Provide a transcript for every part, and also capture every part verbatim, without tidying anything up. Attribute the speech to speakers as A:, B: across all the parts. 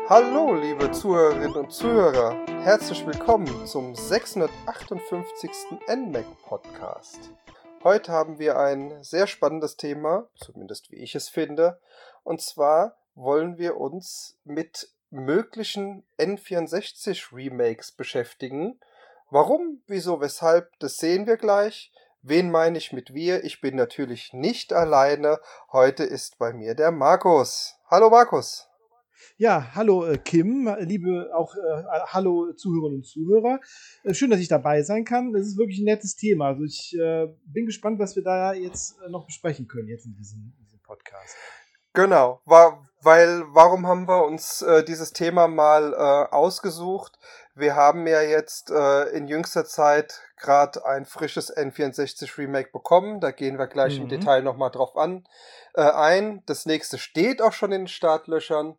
A: Hallo, liebe Zuhörerinnen und Zuhörer. Herzlich willkommen zum sechshundertachtundfünfzigsten N M A C Podcast. Heute haben wir ein sehr spannendes Thema, zumindest wie ich es finde. Und zwar wollen wir uns mit möglichen N vierundsechzig Remakes beschäftigen. Warum, wieso, weshalb, das sehen wir gleich. Wen meine ich mit wir? Ich bin natürlich nicht alleine. Heute ist bei mir der Markus. Hallo Markus.
B: Ja, hallo äh, Kim, liebe auch äh, hallo Zuhörerinnen und Zuhörer. Äh, schön, dass ich dabei sein kann. Das ist wirklich ein nettes Thema. Also ich äh, bin gespannt, was wir da jetzt äh, noch besprechen können jetzt in diesem, in diesem Podcast.
A: Genau, war, weil warum haben wir uns äh, dieses Thema mal äh, ausgesucht? Wir haben ja jetzt äh, in jüngster Zeit gerade ein frisches N vierundsechzig Remake bekommen. Da gehen wir gleich mhm. im Detail nochmal drauf an äh, ein. Das nächste steht auch schon in den Startlöchern.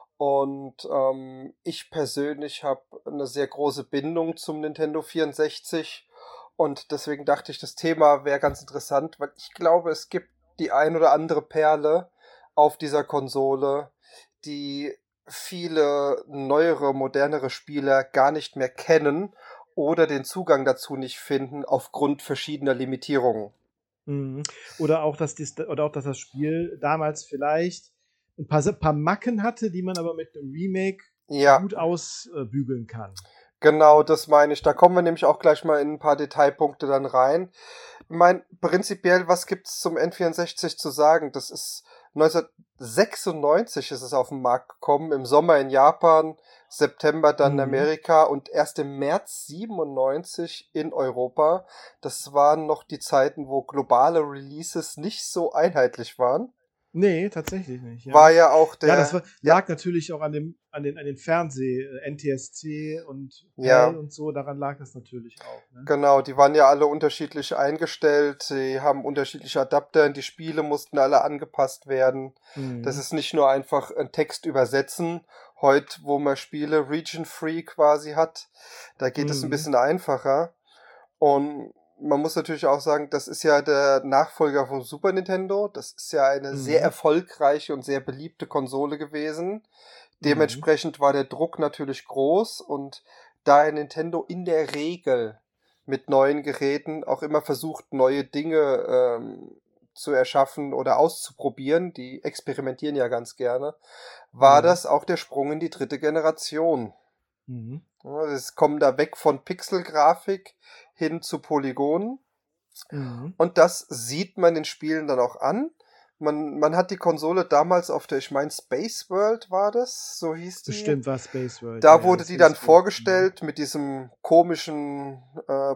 A: Und ähm, ich persönlich habe eine sehr große Bindung zum Nintendo vierundsechzig und deswegen dachte ich, das Thema wäre ganz interessant, weil ich glaube, es gibt die ein oder andere Perle auf dieser Konsole, die viele neuere, modernere Spieler gar nicht mehr kennen oder den Zugang dazu nicht finden aufgrund verschiedener Limitierungen.
B: Mhm. Oder auch, dass dies, oder auch, dass das Spiel damals vielleicht ein paar, paar Macken hatte, die man aber mit einem Remake ja. gut ausbügeln äh, kann.
A: Genau, das meine ich. Da kommen wir nämlich auch gleich mal in ein paar Detailpunkte dann rein. Ich meine, prinzipiell, was gibt's zum N vierundsechzig zu sagen? Das ist neunzehnhundertsechsundneunzig ist es auf den Markt gekommen, im Sommer in Japan, September dann in Amerika und erst im März siebenundneunzig in Europa. Das waren noch die Zeiten, wo globale Releases nicht so einheitlich waren.
B: Nee, tatsächlich nicht. Ja.
A: War ja auch der...
B: Ja, das war, lag ja. natürlich auch an, dem, an den, an den Fernseh, N T S C und
A: ja.
B: und so, daran lag das natürlich auch. Ne?
A: Genau, die waren ja alle unterschiedlich eingestellt, sie haben unterschiedliche Adapter, die Spiele mussten alle angepasst werden. Mhm. Das ist nicht nur einfach ein Text übersetzen. Heute, wo man Spiele region-free quasi hat, da geht mhm. es ein bisschen einfacher. Und man muss natürlich auch sagen, das ist ja der Nachfolger vom Super Nintendo. Das ist ja eine mhm. sehr erfolgreiche und sehr beliebte Konsole gewesen. Dementsprechend mhm. war der Druck natürlich groß und da Nintendo in der Regel mit neuen Geräten auch immer versucht, neue Dinge ähm, zu erschaffen oder auszuprobieren, die experimentieren ja ganz gerne, war mhm. das auch der Sprung in die dritte Generation. Mhm. Es kommen da weg von Pixelgrafik hin zu Polygonen. Mhm. Und das sieht man den Spielen dann auch an. Man, man hat die Konsole damals auf der, ich meine, Space World war das, so hieß die.
B: Bestimmt war Space World.
A: Da ja, wurde die dann vorgestellt mit diesem komischen äh,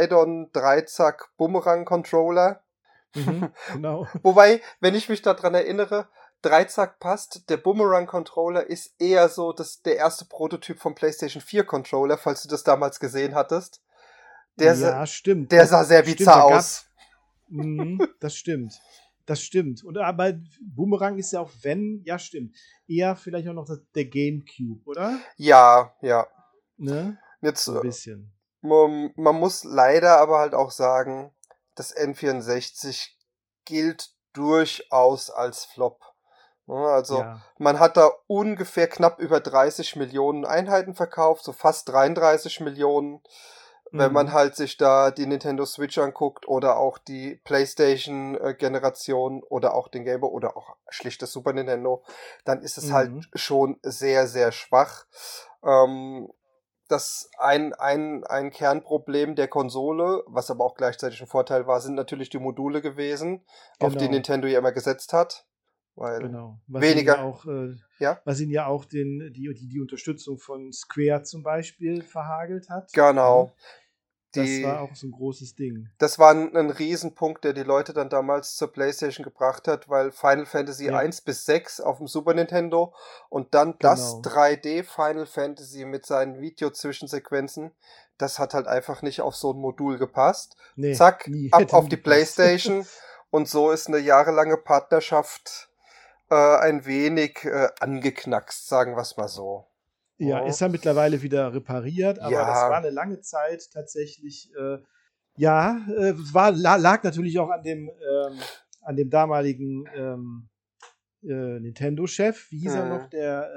A: Poseidon-Dreizack-Bumerang-Controller.
B: Mhm, genau.
A: Wobei, wenn ich mich daran erinnere, Dreizack passt, der Boomerang-Controller ist eher so das, der erste Prototyp vom PlayStation vier Controller, falls du das damals gesehen hattest. Der
B: ja,
A: sa-
B: stimmt.
A: Der sah sehr
B: stimmt,
A: bizarr aus.
B: Mm, das stimmt. Das stimmt. Und aber Boomerang ist ja auch, wenn, ja stimmt, eher vielleicht auch noch das, der GameCube, oder?
A: Ja, ja.
B: Ne?
A: Jetzt,
B: so ein bisschen.
A: Man, man muss leider aber halt auch sagen, das N vierundsechzig gilt durchaus als Flop. Also ja. man hat da ungefähr knapp über dreißig Millionen Einheiten verkauft, so fast dreiunddreißig Millionen. Wenn mhm. man halt sich da die Nintendo Switch anguckt oder auch die PlayStation-Generation oder auch den Game Boy oder auch schlicht das Super Nintendo, dann ist es mhm. halt schon sehr, sehr schwach. Ähm, das ein, ein, ein Kernproblem der Konsole, was aber auch gleichzeitig ein Vorteil war, sind natürlich die Module gewesen, genau. auf die Nintendo ja immer gesetzt hat. Weil
B: genau. Was
A: weniger.
B: Ihnen ja auch, äh,
A: ja?
B: Was ihnen ja auch den, die, die, die Unterstützung von Square zum Beispiel verhagelt hat.
A: Genau.
B: Ja. Das die, war auch so ein großes Ding.
A: Das war ein, ein Riesenpunkt, der die Leute dann damals zur PlayStation gebracht hat, weil Final Fantasy ja. eins bis sechs auf dem Super Nintendo und dann genau. das drei D Final Fantasy mit seinen Video-Zwischensequenzen, das hat halt einfach nicht auf so ein Modul gepasst. Nee, Zack, ab auf die PlayStation und so ist eine jahrelange Partnerschaft äh, ein wenig äh, angeknackst, sagen wir es mal so.
B: Ja, ist ja mittlerweile wieder repariert, aber ja. das war eine lange Zeit tatsächlich, äh, ja, äh, war, lag natürlich auch an dem, ähm, an dem damaligen ähm, äh, Nintendo-Chef, wie hieß hm. er noch, der, äh,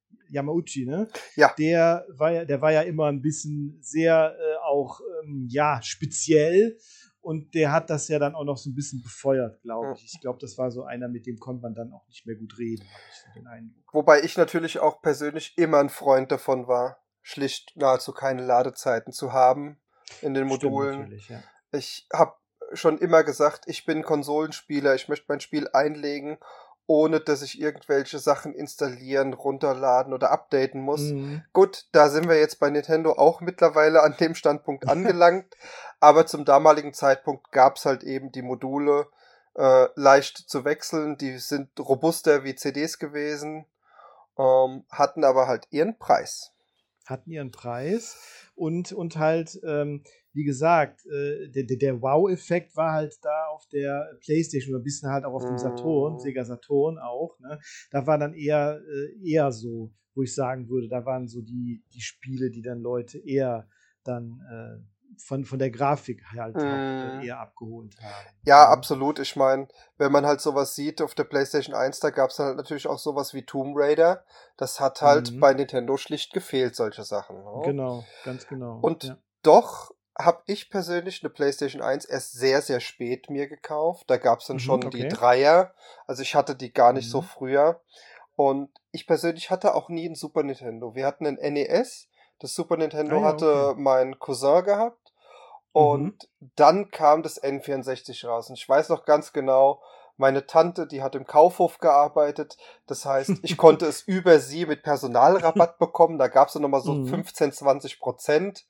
B: Yamauchi, ne?
A: Ja.
B: Der war ja, der war ja immer ein bisschen sehr äh, auch ähm, ja speziell und der hat das ja dann auch noch so ein bisschen befeuert, glaube ich. Ich glaube, das war so einer, mit dem konnte man dann auch nicht mehr gut reden, habe ich so den Eindruck.
A: Wobei ich natürlich auch persönlich immer ein Freund davon war, schlicht nahezu keine Ladezeiten zu haben in den Modulen.
B: Stimmt, natürlich, ja.
A: Ich habe schon immer gesagt, ich bin Konsolenspieler, ich möchte mein Spiel einlegen, ohne dass ich irgendwelche Sachen installieren, runterladen oder updaten muss.
B: Mhm.
A: Gut, da sind wir jetzt bei Nintendo auch mittlerweile an dem Standpunkt angelangt, aber zum damaligen Zeitpunkt gab es halt eben die Module äh, leicht zu wechseln, die sind robuster wie C Ds gewesen, ähm, hatten aber halt ihren Preis.
B: Hatten ihren Preis und, und halt, ähm, wie gesagt, äh, der, der Wow-Effekt war halt da auf der PlayStation oder ein bisschen halt auch auf dem Saturn,
A: Mm.
B: Sega Saturn auch, ne? Da war dann eher, äh, eher so, wo ich sagen würde, da waren so die, die Spiele, die dann Leute eher dann äh, von, von der Grafik halt
A: Mm.
B: auch äh, eher abgeholt haben.
A: Ja,
B: Ja.
A: absolut. Ich meine, wenn man halt sowas sieht auf der PlayStation eins, da gab es dann halt natürlich auch sowas wie Tomb Raider. Das hat halt
B: Mhm.
A: bei Nintendo schlicht gefehlt, solche Sachen. Ne?
B: Genau, ganz genau.
A: Und
B: ja.
A: doch habe ich persönlich eine PlayStation eins erst sehr, sehr spät mir gekauft. Da gab es dann
B: Mhm,
A: schon
B: okay.
A: die Dreier. Also ich hatte die gar nicht
B: Mhm.
A: so früher. Und ich persönlich hatte auch nie ein Super Nintendo. Wir hatten ein N E S. Das Super Nintendo
B: Ah ja,
A: hatte
B: okay.
A: mein Cousin gehabt. Und
B: Mhm.
A: dann kam das N vierundsechzig raus. Und ich weiß noch ganz genau, meine Tante, die hat im Kaufhof gearbeitet. Das heißt, ich konnte es über sie mit Personalrabatt bekommen. Da gab es dann nochmal so
B: Mhm.
A: fünfzehn, zwanzig Prozent.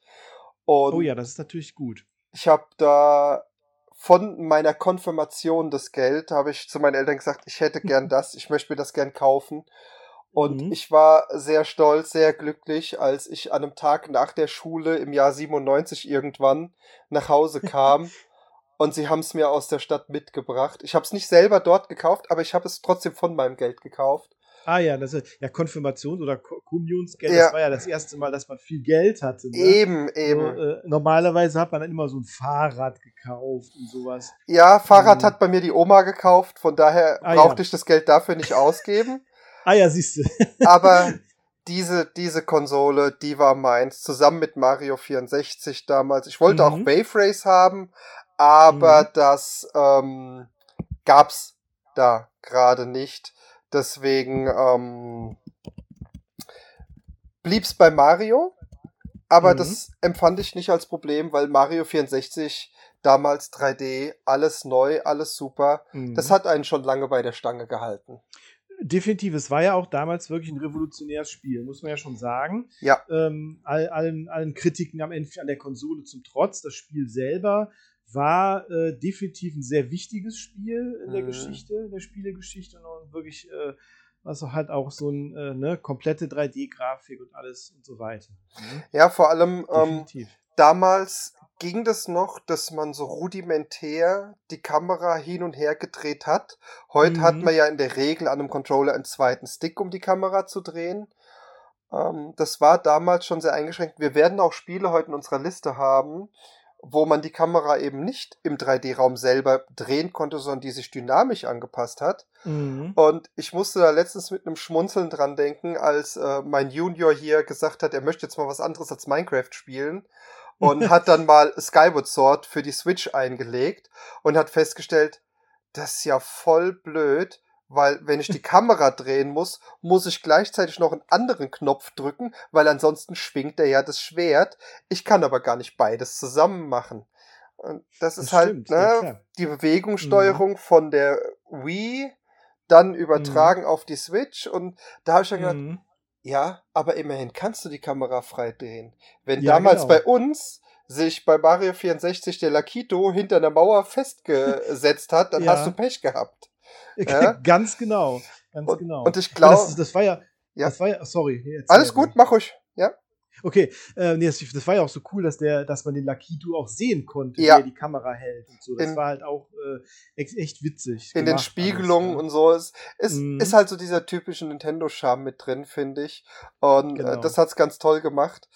B: Oh
A: Und
B: ja, das ist natürlich gut.
A: ich habe da von meiner Konfirmation das Geld, habe ich zu meinen Eltern gesagt, ich hätte gern das, ich möchte mir das gern kaufen. Und
B: Mhm.
A: ich war sehr stolz, sehr glücklich, als ich an einem Tag nach der Schule im Jahr siebenundneunzig irgendwann nach Hause kam und sie haben es mir aus der Stadt mitgebracht. Ich habe es nicht selber dort gekauft, aber ich habe es trotzdem von meinem Geld gekauft.
B: Ah ja, das ist ja Konfirmations- oder Ko- Kommunionsgeld,
A: Ja.
B: das war ja das erste Mal, dass man viel Geld hatte. Ne?
A: Eben,
B: So,
A: eben.
B: äh, normalerweise hat man dann immer so ein Fahrrad gekauft und sowas.
A: Ja, Fahrrad
B: Ähm,
A: hat bei mir die Oma gekauft, von daher
B: ah
A: brauchte
B: ja.
A: ich das Geld dafür nicht ausgeben.
B: Ah ja, siehst du.
A: Aber diese, diese Konsole, die war meins, zusammen mit Mario vierundsechzig damals. Ich wollte auch
B: Mhm.
A: Wave Race haben, aber
B: Mhm.
A: das ähm, gab's da gerade nicht. Deswegen ähm, blieb's bei Mario, aber
B: Mhm.
A: das empfand ich nicht als Problem, weil Mario vierundsechzig damals drei D, alles neu, alles super.
B: Mhm.
A: Das hat einen schon lange bei der Stange gehalten.
B: Definitiv, es war ja auch damals wirklich ein revolutionäres Spiel, muss man ja schon sagen.
A: Ja.
B: Ähm, all, allen, allen Kritiken am Ende an der Konsole zum Trotz, das Spiel selber war äh, definitiv ein sehr wichtiges Spiel in der
A: Mhm.
B: Geschichte, in der Spielegeschichte und wirklich, äh, also halt auch so ein äh, ne, komplette drei D-Grafik und alles und so weiter. Ne?
A: Ja, vor allem ähm,
B: Definitiv.
A: damals ging das noch, dass man so rudimentär die Kamera hin und her gedreht hat. Heute
B: Mhm.
A: hat man ja in der Regel an einem Controller einen zweiten Stick, um die Kamera zu drehen. Ähm, das war damals schon sehr eingeschränkt. Wir werden auch Spiele heute in unserer Liste haben, wo man die Kamera eben nicht im drei D-Raum selber drehen konnte, sondern die sich dynamisch angepasst hat.
B: Mhm.
A: Und ich musste da letztens mit einem Schmunzeln dran denken, als äh, mein Junior hier gesagt hat, er möchte jetzt mal was anderes als Minecraft spielen und hat dann mal Skyward Sword für die Switch eingelegt und hat festgestellt, das ist ja voll blöd, weil wenn ich die Kamera drehen muss, muss ich gleichzeitig noch einen anderen Knopf drücken, weil ansonsten schwingt er ja das Schwert. Ich kann aber gar nicht beides zusammen machen. Und das,
B: Das
A: ist halt
B: stimmt,
A: ne,
B: ja klar.
A: die Bewegungssteuerung von der Wii dann übertragen auf die Switch und da habe ich dann gedacht,
B: Mhm.
A: ja, aber immerhin kannst du die Kamera frei drehen. Wenn
B: Ja,
A: damals
B: genau.
A: bei uns sich bei Mario vierundsechzig der Lakito hinter einer Mauer festgesetzt hat, dann
B: Ja.
A: hast du Pech gehabt. Ja?
B: Ganz genau, ganz
A: Und,
B: genau.
A: und ich
B: Aber das,
A: glaube,
B: das war ja,
A: ja,
B: das war ja, sorry. erzähl
A: alles gut,
B: ruhig.
A: mach ruhig. Ja,
B: Okay, äh, nee, das, das war ja auch so cool, dass der, dass man den Lakitu auch sehen konnte,
A: Ja.
B: wie er die Kamera hält und so. Das
A: In-
B: war halt auch äh, echt, echt witzig.
A: in den
B: gemacht
A: Spiegelungen
B: alles,
A: und so. Es ist,
B: Mhm.
A: ist halt so dieser typische Nintendo-Charme mit drin, finde ich. Und
B: Genau.
A: äh, das hat's ganz toll gemacht.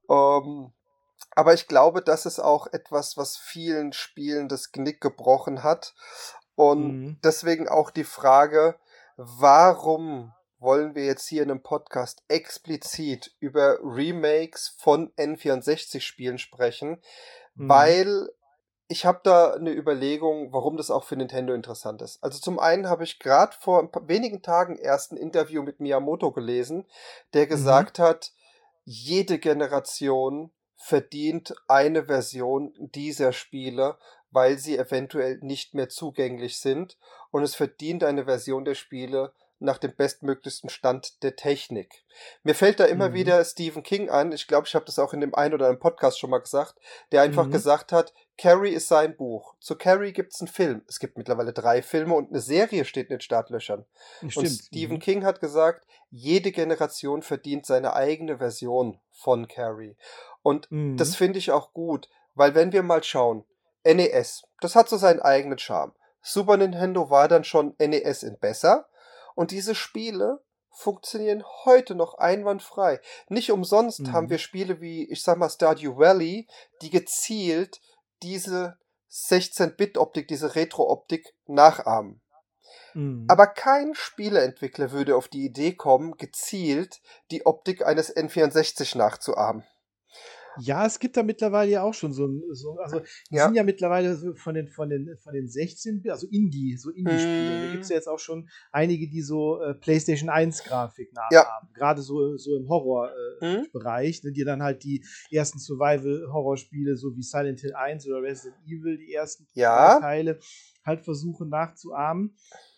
A: Ähm, aber ich glaube, das ist auch etwas, was vielen Spielen das Genick gebrochen hat. Und
B: Mhm.
A: deswegen auch die Frage, warum wollen wir jetzt hier in einem Podcast explizit über Remakes von N vierundsechzig-Spielen sprechen, mhm. weil ich habe da eine Überlegung, warum das auch für Nintendo interessant ist. Also zum einen habe ich gerade vor ein paar, wenigen Tagen erst ein Interview mit Miyamoto gelesen, der gesagt mhm. hat, jede Generation verdient eine Version dieser Spiele, weil sie eventuell nicht mehr zugänglich sind, und es verdient eine Version der Spiele nach dem bestmöglichsten Stand der Technik. Mir fällt da immer mhm. wieder Stephen King an, ich glaube, ich habe das auch in dem einen oder anderen Podcast schon mal gesagt, der einfach mhm. gesagt hat, Carrie ist sein Buch. Zu Carrie gibt es einen Film. Es gibt mittlerweile drei Filme und eine Serie steht in den Startlöchern. Stimmt. Und Stephen mhm. King hat gesagt, jede Generation verdient seine eigene Version von Carrie. Und mhm. das finde ich auch gut, weil wenn wir mal schauen, N E S, das hat so seinen eigenen Charme. Super Nintendo war dann schon N E S in besser, und diese Spiele funktionieren heute noch einwandfrei. Nicht umsonst mhm. haben wir Spiele wie, ich sag mal, Stardew Valley, die gezielt diese sechzehn-Bit-Optik, diese Retro-Optik nachahmen. Mhm. Aber kein Spieleentwickler würde auf die Idee kommen, gezielt die Optik eines N vierundsechzig nachzuahmen.
B: Ja, es gibt da mittlerweile ja auch schon so ein, so, also die ja. sind ja mittlerweile so von den, von den, von den sechzehn, also Indie, so Indie-Spiele. Mm. Da gibt es ja jetzt auch schon einige, die so äh, PlayStation eins Grafik nachahmen. Ja. Gerade so, so im Horror-Bereich, äh, mm. ne, die dann halt die ersten Survival-Horror-Spiele, so wie Silent Hill eins oder Resident Evil, die ersten
A: ja.
B: Teile, halt versuchen nachzuahmen.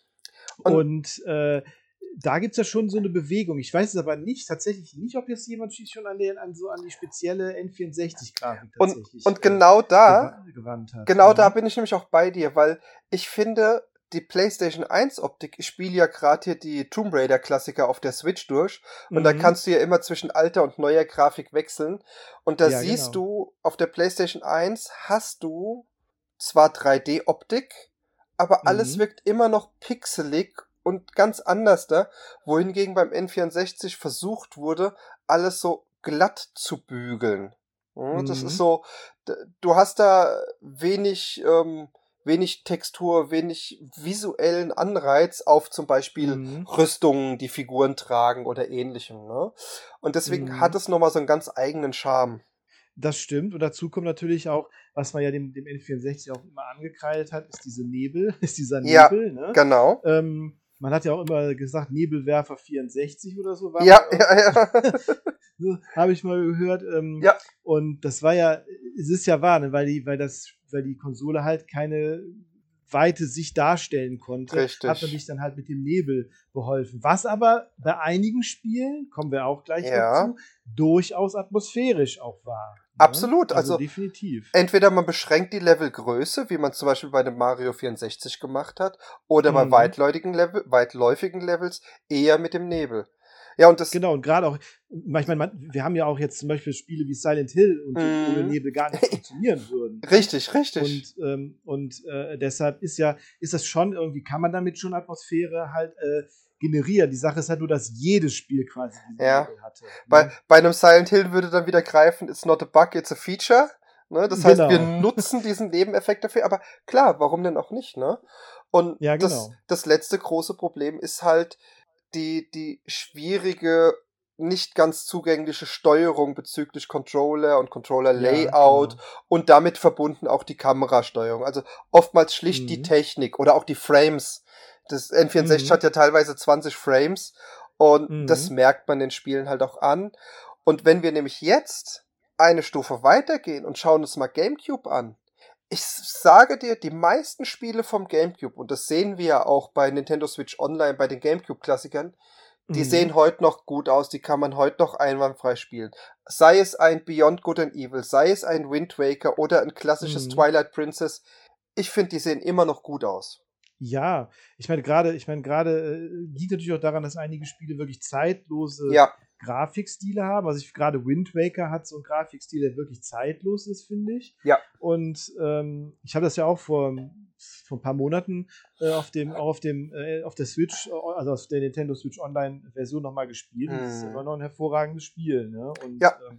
B: Und, Und äh, da gibt es ja schon so eine Bewegung. Ich weiß es aber nicht, tatsächlich nicht, ob jetzt jemand sich schon an, den, an, so an die spezielle N vierundsechzig-Grafik tatsächlich
A: und, und genau äh, da,
B: gewandt hat.
A: Genau ja. da bin ich nämlich auch bei dir, weil ich finde, die PlayStation eins Optik, ich spiele ja gerade hier die Tomb Raider Klassiker auf der Switch durch, und mhm. da kannst du ja immer zwischen alter und neuer Grafik wechseln, und da ja, siehst genau. du, auf der PlayStation eins hast du zwar drei D Optik, aber mhm. alles wirkt immer noch pixelig und ganz anders da, wohingegen beim N vierundsechzig versucht wurde, alles so glatt zu bügeln. Ja, mhm. Das ist so, du hast da wenig, ähm, wenig Textur, wenig visuellen Anreiz auf zum Beispiel mhm. Rüstungen, die Figuren tragen oder ähnlichem. Ne? Und deswegen mhm. hat es nochmal so einen ganz eigenen Charme.
B: Das stimmt, und dazu kommt natürlich auch, was man ja dem, dem N vierundsechzig auch immer angekreidet hat, ist diese Nebel, ist dieser Nebel.
A: Ja,
B: ne?
A: genau.
B: Ähm, man hat ja auch immer gesagt, Nebelwerfer vierundsechzig oder so war.
A: Ja, ja, ja.
B: So, habe ich mal gehört. Ähm,
A: ja.
B: Und das war ja, es ist ja wahr, ne? weil, die, weil, das, weil die Konsole halt keine weite Sicht darstellen konnte,
A: Richtig.
B: Hat man sich dann halt mit dem Nebel beholfen. Was aber bei einigen Spielen, kommen wir auch gleich
A: ja.
B: dazu, durchaus atmosphärisch auch war.
A: Absolut,
B: ne? also,
A: also
B: definitiv.
A: Entweder man beschränkt die Levelgröße, wie man zum Beispiel bei dem Mario vierundsechzig gemacht hat, oder mhm. bei weitläufigen, Level, weitläufigen Levels eher mit dem Nebel. Ja, und das
B: genau, und gerade auch, manchmal, wir haben ja auch jetzt zum Beispiel Spiele wie Silent Hill, und mm. ohne Nebel gar nicht funktionieren würden.
A: Richtig, richtig.
B: Und, ähm, und äh, deshalb ist ja, ist das schon irgendwie, kann man damit schon Atmosphäre halt äh, generieren. Die Sache ist halt nur, dass jedes Spiel quasi diesen
A: ja.
B: Nebel hatte.
A: Bei,
B: ne?
A: bei einem Silent Hill würde dann wieder greifen, it's not a bug, it's a feature. Ne? Das heißt, genau. wir nutzen diesen Nebeneffekt dafür, aber klar, warum denn auch nicht, ne? Und
B: ja, genau.
A: das, das letzte große Problem ist halt die, die schwierige, nicht ganz zugängliche Steuerung bezüglich Controller und Controller-Layout, ja, genau. und damit verbunden auch die Kamerasteuerung. Also oftmals schlicht mhm. die Technik oder auch die Frames. Das N vierundsechzig mhm. hat ja teilweise zwanzig Frames, und mhm. das merkt man den Spielen halt auch an. Und wenn wir nämlich jetzt eine Stufe weitergehen und schauen uns mal GameCube an, ich sage dir, die meisten Spiele vom GameCube, und das sehen wir ja auch bei Nintendo Switch Online, bei den GameCube-Klassikern, die mhm. sehen heute noch gut aus, die kann man heute noch einwandfrei spielen. Sei es ein Beyond Good and Evil, sei es ein Wind Waker oder ein klassisches mhm. Twilight Princess, ich finde, die sehen immer noch gut aus.
B: Ja, ich meine gerade, ich meine gerade äh, liegt natürlich auch daran, dass einige Spiele wirklich zeitlose
A: ja.
B: Grafikstile haben. Also ich gerade Wind Waker hat so einen Grafikstil, der wirklich zeitlos ist, finde ich.
A: Ja.
B: Und ähm, ich habe das ja auch vor, vor ein paar Monaten äh, auf dem, auch auf dem, äh, auf der Switch, also auf der Nintendo Switch Online-Version nochmal gespielt. Mhm. Das ist immer noch ein hervorragendes Spiel, ne? Und
A: ja.
B: ähm,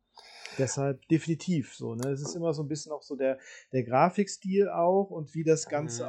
B: deshalb definitiv so, ne? Es ist immer so ein bisschen auch so der, der Grafikstil auch, und wie das Ganze mhm. auch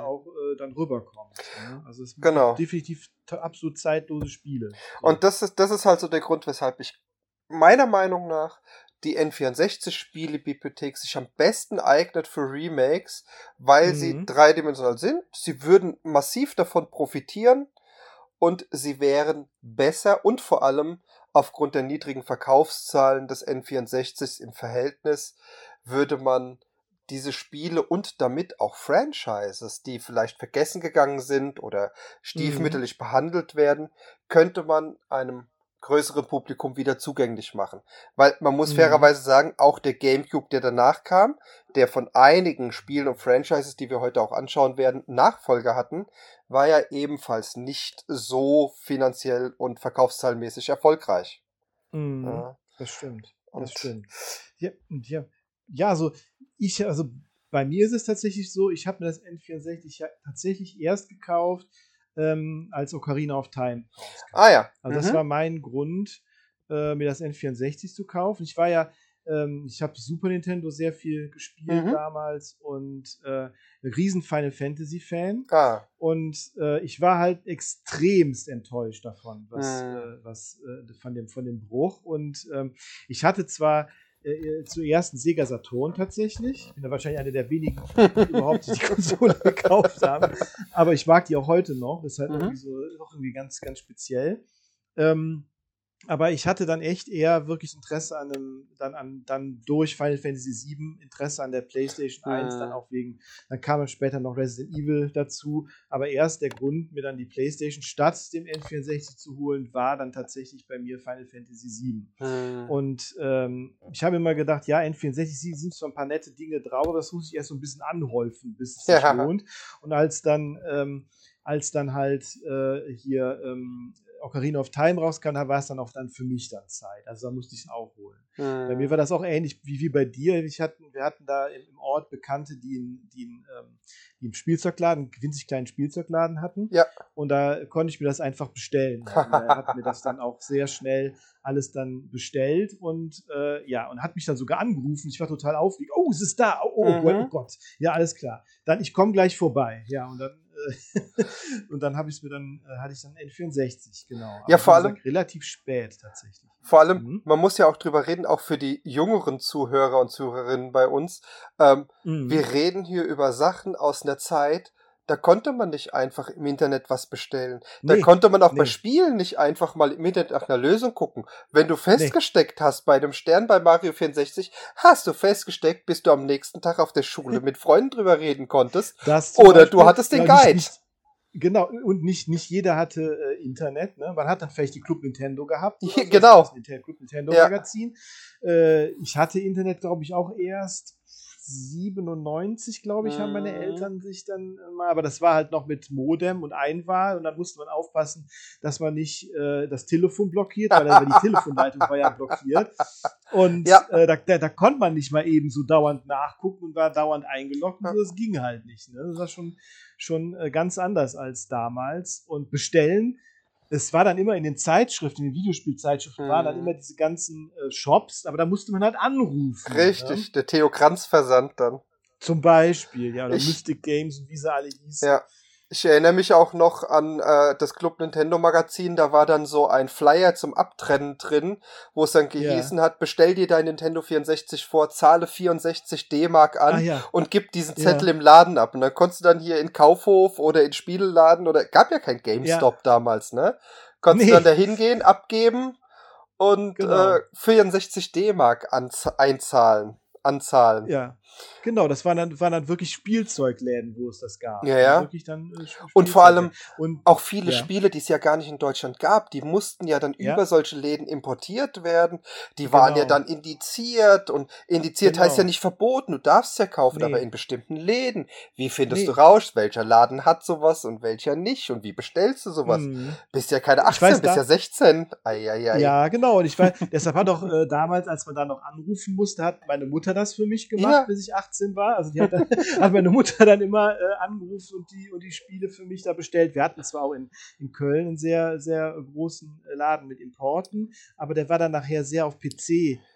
B: äh, dann rüberkommt. Ne? Also es sind
A: genau.
B: definitiv t- absolut zeitlose Spiele.
A: Und das ist, das ist halt so der Grund, weshalb ich meiner Meinung nach die N vierundsechzig-Spielebibliothek sich am besten eignet für Remakes, weil
B: Mhm.
A: sie dreidimensional sind. Sie würden massiv davon profitieren und sie wären besser und vor allem aufgrund der niedrigen Verkaufszahlen des N vierundsechzig im Verhältnis würde man diese Spiele und damit auch Franchises, die vielleicht vergessen gegangen sind oder stiefmütterlich behandelt werden, könnte man einem größeren Publikum wieder zugänglich machen. Weil man muss
B: Mhm.
A: fairerweise sagen, auch der GameCube, der danach kam, der von einigen Spielen und Franchises, die wir heute auch anschauen werden, Nachfolger hatten, war ja ebenfalls nicht so finanziell und verkaufszahlenmäßig erfolgreich.
B: Mhm.
A: Ja.
B: Das stimmt.
A: Und
B: Das stimmt. Ja, und ja, ja, also ich, also bei mir ist es tatsächlich so, ich habe mir das N vierundsechzig ja tatsächlich erst gekauft, ähm, als Ocarina of Time rauskam.
A: ah ja.
B: Also das
A: Mhm.
B: war mein Grund, äh, mir das N vierundsechzig zu kaufen. Ich war ja, ähm, ich habe Super Nintendo sehr viel gespielt
A: Mhm.
B: damals und äh, ein riesen Final Fantasy Fan.
A: Ah.
B: Und äh, ich war halt extremst enttäuscht davon, was,
A: Mhm.
B: äh, was äh, von dem von dem Bruch. Und ähm, ich hatte zwar äh, zuerst einen Sega Saturn tatsächlich. Ich bin da wahrscheinlich einer der wenigen, die überhaupt die Konsole gekauft haben. Aber ich mag die auch heute noch. Das ist halt
A: Mhm.
B: irgendwie so auch irgendwie ganz, ganz speziell. Ähm, aber ich hatte dann echt eher wirklich Interesse an einem, dann an, dann durch Final Fantasy sieben Interesse an der PlayStation eins,
A: Mhm.
B: dann auch wegen, dann kam dann später noch Resident Evil dazu. Aber erst der Grund, mir dann die PlayStation statt dem N vierundsechzig zu holen, war dann tatsächlich bei mir Final Fantasy sieben.
A: Mhm.
B: Und ähm, ich habe immer gedacht, ja, N vierundsechzig sind zwar ein paar nette Dinge drauf, aber das muss ich erst so ein bisschen anhäufen, bis es sich
A: Ja.
B: lohnt. Und als dann, ähm, als dann halt äh, hier ähm, Ocarina of Time rauskam, da war es dann auch dann für mich dann Zeit. Also da musste ich es auch holen.
A: Mhm.
B: Bei mir war das auch ähnlich wie, wie bei dir. Ich hatten, wir hatten da im, im Ort Bekannte, die, in, die, in, ähm, die einen Spielzeugladen, einen winzig kleinen Spielzeugladen hatten.
A: Ja.
B: Und da konnte ich mir das einfach bestellen. Und er hat mir das dann auch sehr schnell alles dann bestellt und äh, ja, und hat mich dann sogar angerufen. Ich war total aufgeregt. Oh, es ist da. Oh, oh,
A: Mhm.
B: Gott, oh Gott. Ja, alles klar. Dann, ich komme gleich vorbei. Ja, und dann äh, und dann habe ich es mir dann, äh, hatte ich dann N vierundsechzig, genau. Aber
A: Ja, vor
B: wie gesagt,
A: allem-
B: relativ spät tatsächlich.
A: Vor allem,
B: Mhm.
A: man muss ja auch drüber reden, auch für die jüngeren Zuhörer und Zuhörerinnen bei uns. Ähm,
B: Mhm.
A: Wir reden hier über Sachen aus einer Zeit, da konnte man nicht einfach im Internet was bestellen. Da
B: Nee,
A: konnte man auch bei
B: nee.
A: Spielen nicht einfach mal im Internet nach einer Lösung gucken. Wenn du festgesteckt hast bei dem Stern bei Mario vierundsechzig, hast du festgesteckt, bis du am nächsten Tag auf der Schule mit Freunden drüber reden konntest.
B: Das zum
A: Oder
B: Beispiel,
A: du hattest den
B: ja, nicht-
A: Guide.
B: Nicht, genau, und nicht, nicht jeder hatte äh, Internet. Ne? Man hat dann vielleicht die Club Nintendo gehabt. Oder
A: Ja,
B: so,
A: genau.
B: Das Nintendo, Club Nintendo
A: Ja.
B: Magazin. Äh, ich hatte Internet, glaube ich, auch erst siebenundneunzig, glaube ich, haben meine
A: Mhm.
B: Eltern sich dann mal, aber das war halt noch mit Modem und Einwahl und dann musste man aufpassen, dass man nicht äh, das Telefon blockiert, weil, weil die Telefonleitung war ja blockiert. Und
A: Ja.
B: äh, da, da, da konnte man nicht mal eben so dauernd nachgucken und war dauernd eingeloggt und
A: Ja.
B: so, das ging halt nicht. Ne? Das war schon, schon äh, ganz anders als damals. Und bestellen, es war dann immer in den Zeitschriften, in den Videospielzeitschriften,
A: Mhm.
B: waren dann immer diese ganzen äh, Shops, aber da musste man halt anrufen.
A: Richtig,
B: Ne?
A: der Theo Kranz Versand dann.
B: Zum Beispiel, ja, oder
A: Ich-
B: Mystic Games und wie sie alle hießen.
A: Ja. Ich erinnere mich auch noch an äh, das Club Nintendo Magazin, da war dann so ein Flyer zum Abtrennen drin, wo es dann gehießen hat, bestell dir dein Nintendo vierundsechzig vor, zahle vierundsechzig D-Mark an
B: Ah, ja.
A: und gib diesen
B: Ja.
A: Zettel im Laden ab. Und dann konntest du dann hier in Kaufhof oder in Spielladen oder, gab ja kein GameStop damals, ne? Konntest
B: Nee.
A: du dann da hingehen, abgeben und
B: Genau.
A: äh, vierundsechzig D-Mark anz- einzahlen, anzahlen.
B: Ja, genau, das waren dann, waren dann wirklich Spielzeugläden, wo es das gab.
A: Ja, ja.
B: Wirklich dann, äh,
A: Und vor allem
B: und,
A: auch viele
B: ja.
A: Spiele, die es ja gar nicht in Deutschland gab, die mussten ja dann
B: Ja.
A: über solche Läden importiert werden. Die waren
B: Genau.
A: ja dann indiziert und indiziert
B: Genau.
A: heißt ja nicht verboten. Du darfst ja kaufen,
B: Nee.
A: aber in bestimmten Läden. Wie findest
B: Nee.
A: du raus, welcher Laden hat sowas und welcher nicht? Und wie bestellst du sowas?
B: Mhm.
A: Bist ja keine
B: Ich
A: achtzehn,
B: weiß,
A: bist
B: da-
A: ja sechzehn. Eieiei.
B: Ja, genau. Und ich weiß, deshalb war doch äh, damals, als man da noch anrufen musste, hat meine Mutter das für mich gemacht,
A: Ja.
B: bis ich achtzehn war. Also die hat, dann, hat meine Mutter dann immer äh, angerufen und die, und die Spiele für mich da bestellt. Wir hatten zwar auch in, in Köln einen sehr, sehr großen Laden mit Importen, aber der war dann nachher sehr auf P C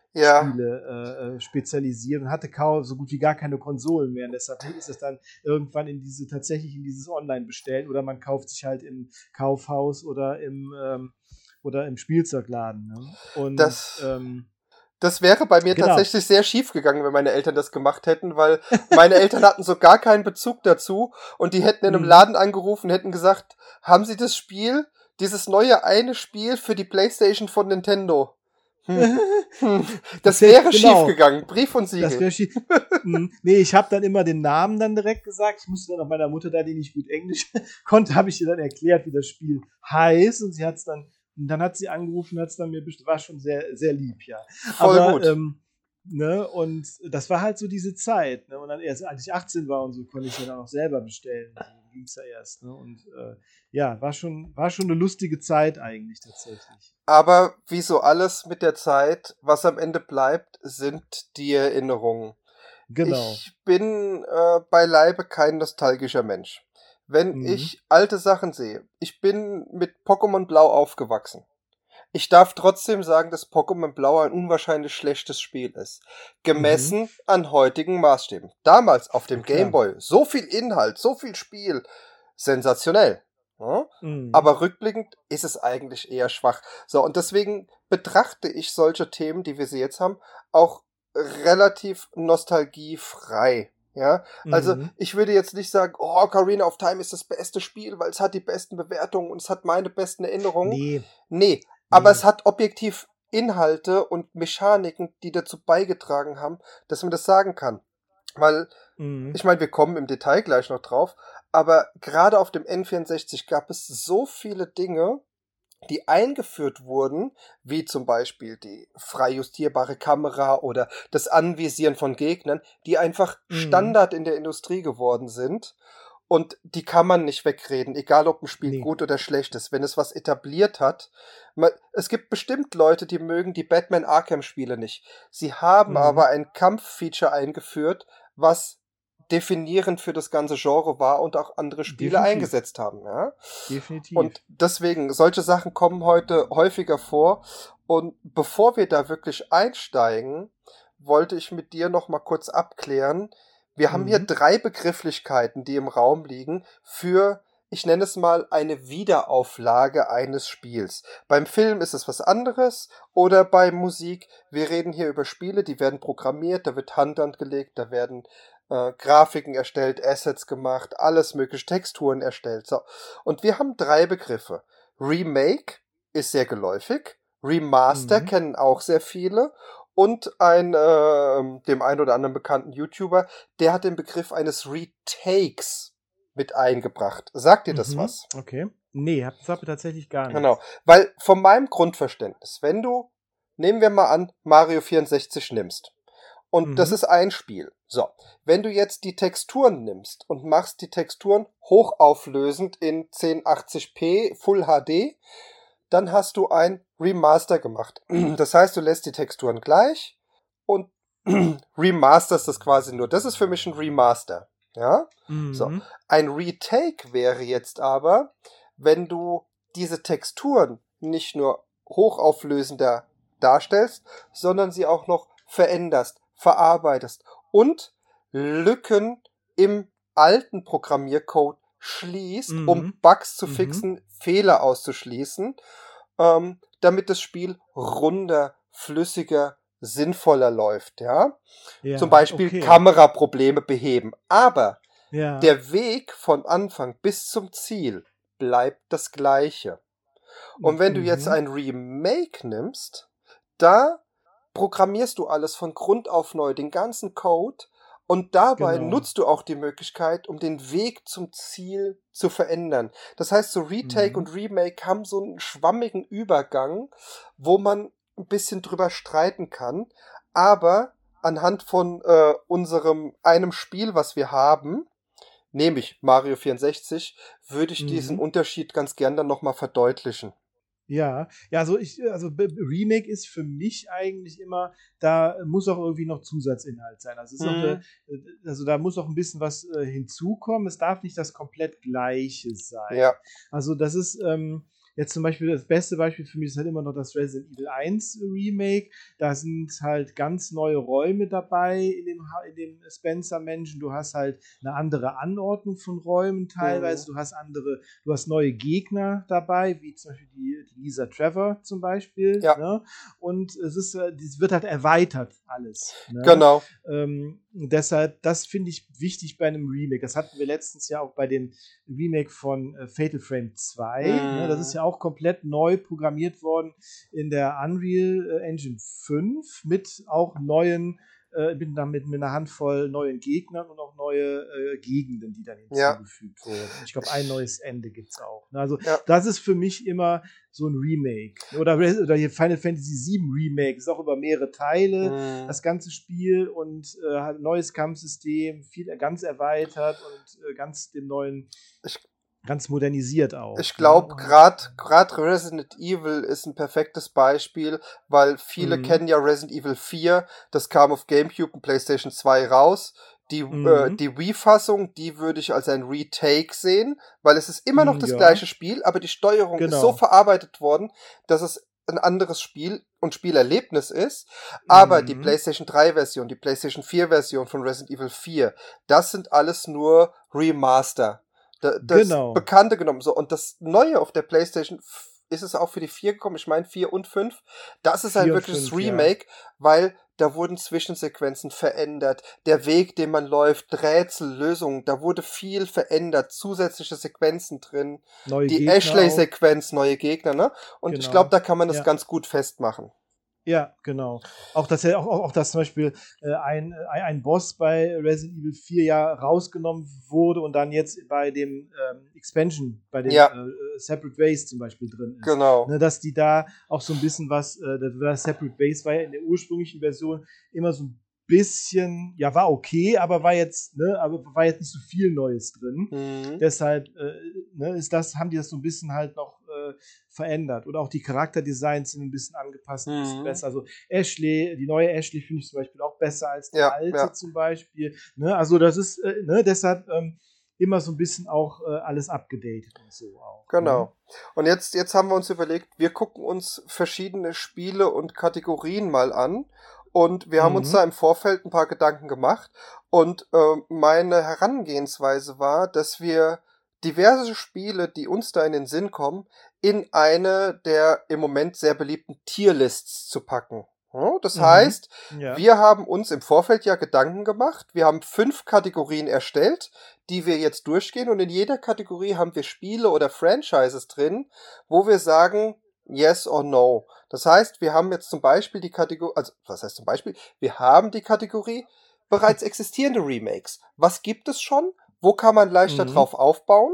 A: ja.
B: Spiele äh, spezialisiert und hatte kaum so gut wie gar keine Konsolen mehr. Und deshalb ist es dann irgendwann in diese tatsächlich in dieses Online-Bestellen oder man kauft sich halt im Kaufhaus oder im ähm, oder im Spielzeugladen. Ne? Und
A: das,
B: ähm,
A: das wäre bei mir
B: genau.
A: tatsächlich sehr schief gegangen, wenn meine Eltern das gemacht hätten, weil meine Eltern hatten so gar keinen Bezug dazu und die hätten in einem Laden angerufen und hätten gesagt, haben Sie das Spiel, dieses neue eine Spiel für die PlayStation von Nintendo? Hm. Hm. Das wäre
B: genau.
A: schief gegangen, Brief und Siegel.
B: Das wäre schief. Nee, ich habe dann immer den Namen dann direkt gesagt. Ich musste dann auch meiner Mutter, da die nicht gut Englisch konnte, habe ich ihr dann erklärt, wie das Spiel heißt. Und sie hat es dann, und dann hat sie angerufen, hat es dann mir bestimmt, war schon sehr, sehr lieb, ja.
A: Voll
B: Aber,
A: gut.
B: Ähm, ne, und das war halt so diese Zeit. Ne, und dann erst, als ich achtzehn war und so, konnte ich dann auch noch selber bestellen. So ging es ja erst. Ne, und äh, ja, war schon, war schon eine lustige Zeit eigentlich tatsächlich.
A: Aber wie so alles mit der Zeit, was am Ende bleibt, sind die Erinnerungen.
B: Genau.
A: Ich bin äh, beileibe kein nostalgischer Mensch. Wenn mhm. ich alte Sachen sehe, ich bin mit Pokémon Blau aufgewachsen. Ich darf trotzdem sagen, dass Pokémon Blau ein unwahrscheinlich schlechtes Spiel ist. Gemessen mhm. an heutigen Maßstäben. Damals auf dem Gameboy, so viel Inhalt, so viel Spiel. Sensationell. Ja? Mhm. Aber rückblickend ist es eigentlich eher schwach. So, und deswegen betrachte ich solche Themen, die wir sie jetzt haben, auch relativ nostalgiefrei. Ja, also mhm. ich würde jetzt nicht sagen, oh, Ocarina of Time ist das beste Spiel, weil es hat die besten Bewertungen und es hat meine besten Erinnerungen.
B: Nee.
A: Nee, aber nee. Es hat objektiv Inhalte und Mechaniken, die dazu beigetragen haben, dass man das sagen kann. Weil, mhm. ich meine, wir kommen im Detail gleich noch drauf, aber gerade auf dem N vierundsechzig gab es so viele Dinge, die eingeführt wurden, wie zum Beispiel die frei justierbare Kamera oder das Anvisieren von Gegnern, die einfach mhm. Standard in der Industrie geworden sind. Und die kann man nicht wegreden, egal ob ein Spiel nee. gut oder schlecht ist. Wenn es was etabliert hat, man, es gibt bestimmt Leute, die mögen die Batman Arkham-Spiele nicht. Sie haben mhm. aber ein Kampffeature eingeführt, was definierend für das ganze Genre war und auch andere Spiele Definitiv. eingesetzt haben. Ja?
B: Definitiv.
A: Und deswegen, solche Sachen kommen heute häufiger vor. Und bevor wir da wirklich einsteigen, wollte ich mit dir noch mal kurz abklären. Wir mhm. haben hier drei Begrifflichkeiten, die im Raum liegen für, ich nenne es mal, eine Wiederauflage eines Spiels. Beim Film ist es was anderes oder bei Musik. Wir reden hier über Spiele, die werden programmiert, da wird Hand angelegt, da werden Äh, Grafiken erstellt, Assets gemacht, alles mögliche, Texturen erstellt. So. Und wir haben drei Begriffe. Remake ist sehr geläufig, Remaster mhm. kennen auch sehr viele und ein, äh, dem einen oder anderen bekannten YouTuber, der hat den Begriff eines Retakes mit eingebracht. Sagt dir das
B: mhm.
A: was?
B: Okay. Nee, das sagt mir tatsächlich gar nicht.
A: Genau, weil von meinem Grundverständnis, wenn du, nehmen wir mal an, Mario vierundsechzig nimmst, und mhm. das ist ein Spiel. So, wenn du jetzt die Texturen nimmst und machst die Texturen hochauflösend in zehn achtzig p Full H D, dann hast du ein Remaster gemacht. Das heißt, du lässt die Texturen gleich und remasterst das quasi nur. Das ist für mich ein Remaster. Ja? Mhm. So. Ein Retake wäre jetzt aber, wenn du diese Texturen nicht nur hochauflösender darstellst, sondern sie auch noch veränderst, verarbeitest und Lücken im alten Programmiercode schließt, mhm. um Bugs zu fixen, mhm. Fehler auszuschließen, ähm, damit das Spiel runder, flüssiger, sinnvoller läuft. Ja? Ja, zum Beispiel okay. Kameraprobleme beheben. Aber ja. der Weg von Anfang bis zum Ziel bleibt das gleiche. Und wenn mhm. du jetzt ein Remake nimmst, da programmierst du alles von Grund auf neu, den ganzen Code, und dabei genau. nutzt du auch die Möglichkeit, um den Weg zum Ziel zu verändern. Das heißt, so Retake mhm. und Remake haben so einen schwammigen Übergang, wo man ein bisschen drüber streiten kann, aber anhand von äh, unserem einem Spiel, was wir haben, nämlich Mario vierundsechzig, würde ich mhm. diesen Unterschied ganz gern dann nochmal verdeutlichen.
B: Ja, ja, also ich, also Remake ist für mich eigentlich immer, da muss auch irgendwie noch Zusatzinhalt sein. Also, es ist mhm. noch eine, also da muss auch ein bisschen was äh, hinzukommen. Es darf nicht das komplett Gleiche sein.
A: Ja.
B: Also das ist, ähm, Jetzt zum Beispiel das beste Beispiel für mich ist halt immer noch das Resident Evil eins Remake. Da sind halt ganz neue Räume dabei in dem, in dem Spencer-Mansion. Du hast halt eine andere Anordnung von Räumen teilweise. Mhm. Du hast andere, du hast neue Gegner dabei, wie zum Beispiel die, die Lisa Trevor zum Beispiel.
A: Ja.
B: Ne? Und es ist, es wird halt erweitert alles. Ne?
A: Genau.
B: Ähm, deshalb, das finde ich wichtig bei einem Remake. Das hatten wir letztens ja auch bei dem Remake von äh, Fatal Frame zwei. Mm. Ne? Das ist ja auch komplett neu programmiert worden in der Unreal Engine fünf mit auch neuen, äh, mit, mit, mit einer Handvoll neuen Gegnern und auch neue äh, Gegenden, die dann hinzugefügt ja. wurden. Ich glaube, ein neues Ende gibt es auch. Also ja. das ist für mich immer so ein Remake. Oder, oder hier Final Fantasy sieben Remake, ist auch über mehrere Teile, mm. das ganze Spiel und äh, hat ein neues Kampfsystem, viel ganz erweitert und äh, ganz dem neuen
A: ich
B: ganz modernisiert auch.
A: Ich glaube, gerade gerade Resident Evil ist ein perfektes Beispiel, weil viele mhm. kennen ja Resident Evil vier, das kam auf GameCube und PlayStation zwei raus. Die, mhm. äh, die Wii-Fassung, die würde ich als ein Retake sehen, weil es ist immer noch das ja. gleiche Spiel, aber die Steuerung genau. ist so verarbeitet worden, dass es ein anderes Spiel und Spielerlebnis ist, aber mhm. die PlayStation drei Version, die PlayStation vier Version von Resident Evil vier, das sind alles nur Remaster. Das genau. Bekannte genommen. So, und das Neue auf der PlayStation ist es auch für die vier gekommen, ich meine vier und fünf. Das ist ein wirkliches fünf, Remake, ja. weil da wurden Zwischensequenzen verändert. Der Weg, den man läuft, Rätsel, Lösungen, da wurde viel verändert. Zusätzliche Sequenzen drin. Neue die Ashley-Sequenz, neue Gegner, ne? Und genau. ich glaube, da kann man das ja. ganz gut festmachen.
B: Ja, genau. Auch dass auch, auch, auch dass zum Beispiel äh, ein, ein, ein Boss bei Resident Evil vier ja rausgenommen wurde und dann jetzt bei dem ähm, Expansion, bei dem ja. äh, Separate Base zum Beispiel drin ist.
A: Genau.
B: Ne, dass die da auch so ein bisschen was, äh, das Separate Base war ja in der ursprünglichen Version immer so ein bisschen, ja, war okay, aber war jetzt, ne, aber war jetzt nicht so viel Neues drin. Mhm. Deshalb, äh, ne, ist das, haben die das so ein bisschen halt noch äh, verändert. Und auch die Charakterdesigns sind ein bisschen angepasst, ein bisschen mhm. besser. Also Ashley, die neue Ashley finde ich zum Beispiel auch besser als die ja, alte ja. zum Beispiel. Ne, also das ist, äh, ne, deshalb ähm, immer so ein bisschen auch äh, alles abgedatet und so auch.
A: Genau. Ne? Und jetzt, jetzt haben wir uns überlegt, wir gucken uns verschiedene Spiele und Kategorien mal an. Und wir haben mhm. uns da im Vorfeld ein paar Gedanken gemacht. Und äh, meine Herangehensweise war, dass wir diverse Spiele, die uns da in den Sinn kommen, in eine der im Moment sehr beliebten Tierlists zu packen. Ja, das mhm. heißt, ja. wir haben uns im Vorfeld ja Gedanken gemacht. Wir haben fünf Kategorien erstellt, die wir jetzt durchgehen. Und in jeder Kategorie haben wir Spiele oder Franchises drin, wo wir sagen, yes or no. Das heißt, wir haben jetzt zum Beispiel die Kategorie, also was heißt zum Beispiel? Wir haben die Kategorie bereits existierende Remakes. Was gibt es schon? Wo kann man leichter mhm. drauf aufbauen?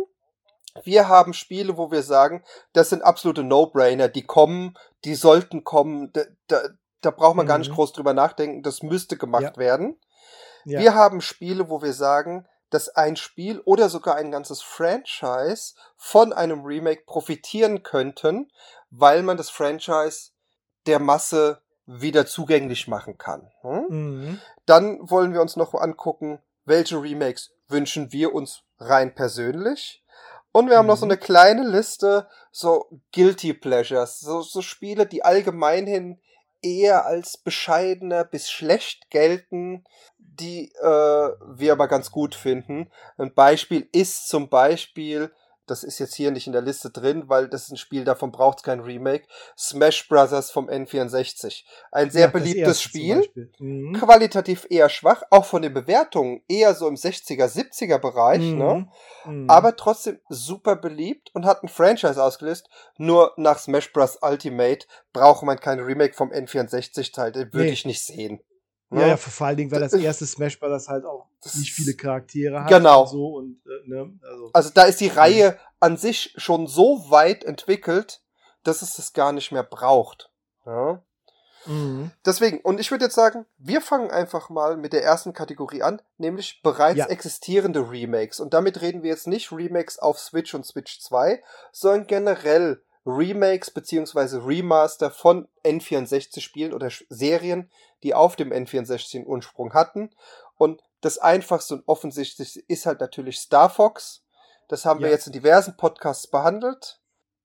A: Wir haben Spiele, wo wir sagen, das sind absolute No-Brainer, die kommen, die sollten kommen, da, da, da braucht man mhm. gar nicht groß drüber nachdenken, das müsste gemacht ja. werden. Ja. Wir haben Spiele, wo wir sagen, dass ein Spiel oder sogar ein ganzes Franchise von einem Remake profitieren könnten, weil man das Franchise der Masse wieder zugänglich machen kann. Hm? Mhm. Dann wollen wir uns noch angucken, welche Remakes wünschen wir uns rein persönlich. Und wir haben mhm. noch so eine kleine Liste, so Guilty Pleasures, so, so Spiele, die allgemeinhin eher als bescheidener bis schlecht gelten, die äh, wir aber ganz gut finden. Ein Beispiel ist zum Beispiel, das ist jetzt hier nicht in der Liste drin, weil das ist ein Spiel, davon braucht es kein Remake, Smash Brothers vom N vierundsechzig. Ein sehr ja, beliebtes Spiel, mhm. qualitativ eher schwach, auch von den Bewertungen eher so im sechziger, siebziger Bereich, mhm. ne? Mhm. Aber trotzdem super beliebt und hat ein Franchise ausgelöst. Nur nach Smash Bros. Ultimate braucht man kein Remake vom N vierundsechzig-Teil, den würde nee. ich nicht sehen.
B: Ja, ja, ja, vor allen Dingen, weil das erste Smash Bros. Halt auch nicht viele Charaktere hat.
A: Genau.
B: Und so und, äh, ne, also.
A: also da ist die Reihe an sich schon so weit entwickelt, dass es das gar nicht mehr braucht. Ja. Mhm. Deswegen, und ich würde jetzt sagen, wir fangen einfach mal mit der ersten Kategorie an, nämlich bereits ja. existierende Remakes. Und damit reden wir jetzt nicht Remakes auf Switch und Switch zwei, sondern generell Remakes beziehungsweise Remaster von N vierundsechzig-Spielen oder Serien, die auf dem N vierundsechzig einen Ursprung hatten. Und das einfachste und offensichtlichste ist halt natürlich Star Fox. Das haben ja. wir jetzt in diversen Podcasts behandelt.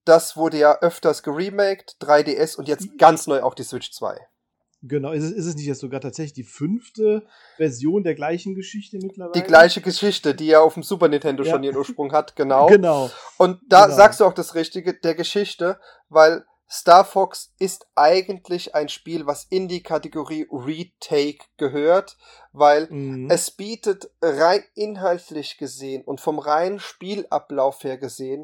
A: das wurde ja öfters geremaked, drei D S und jetzt ganz neu auch die Switch zwei.
B: Genau, ist es, ist es nicht jetzt sogar tatsächlich die fünfte Version der gleichen Geschichte mittlerweile?
A: Die gleiche Geschichte, die ja auf dem Super Nintendo ja. schon ihren Ursprung hat, genau.
B: Genau.
A: Und da
B: genau.
A: sagst du auch das Richtige der Geschichte, weil Star Fox ist eigentlich ein Spiel, was in die Kategorie Retake gehört, weil mhm. es bietet rein inhaltlich gesehen und vom reinen Spielablauf her gesehen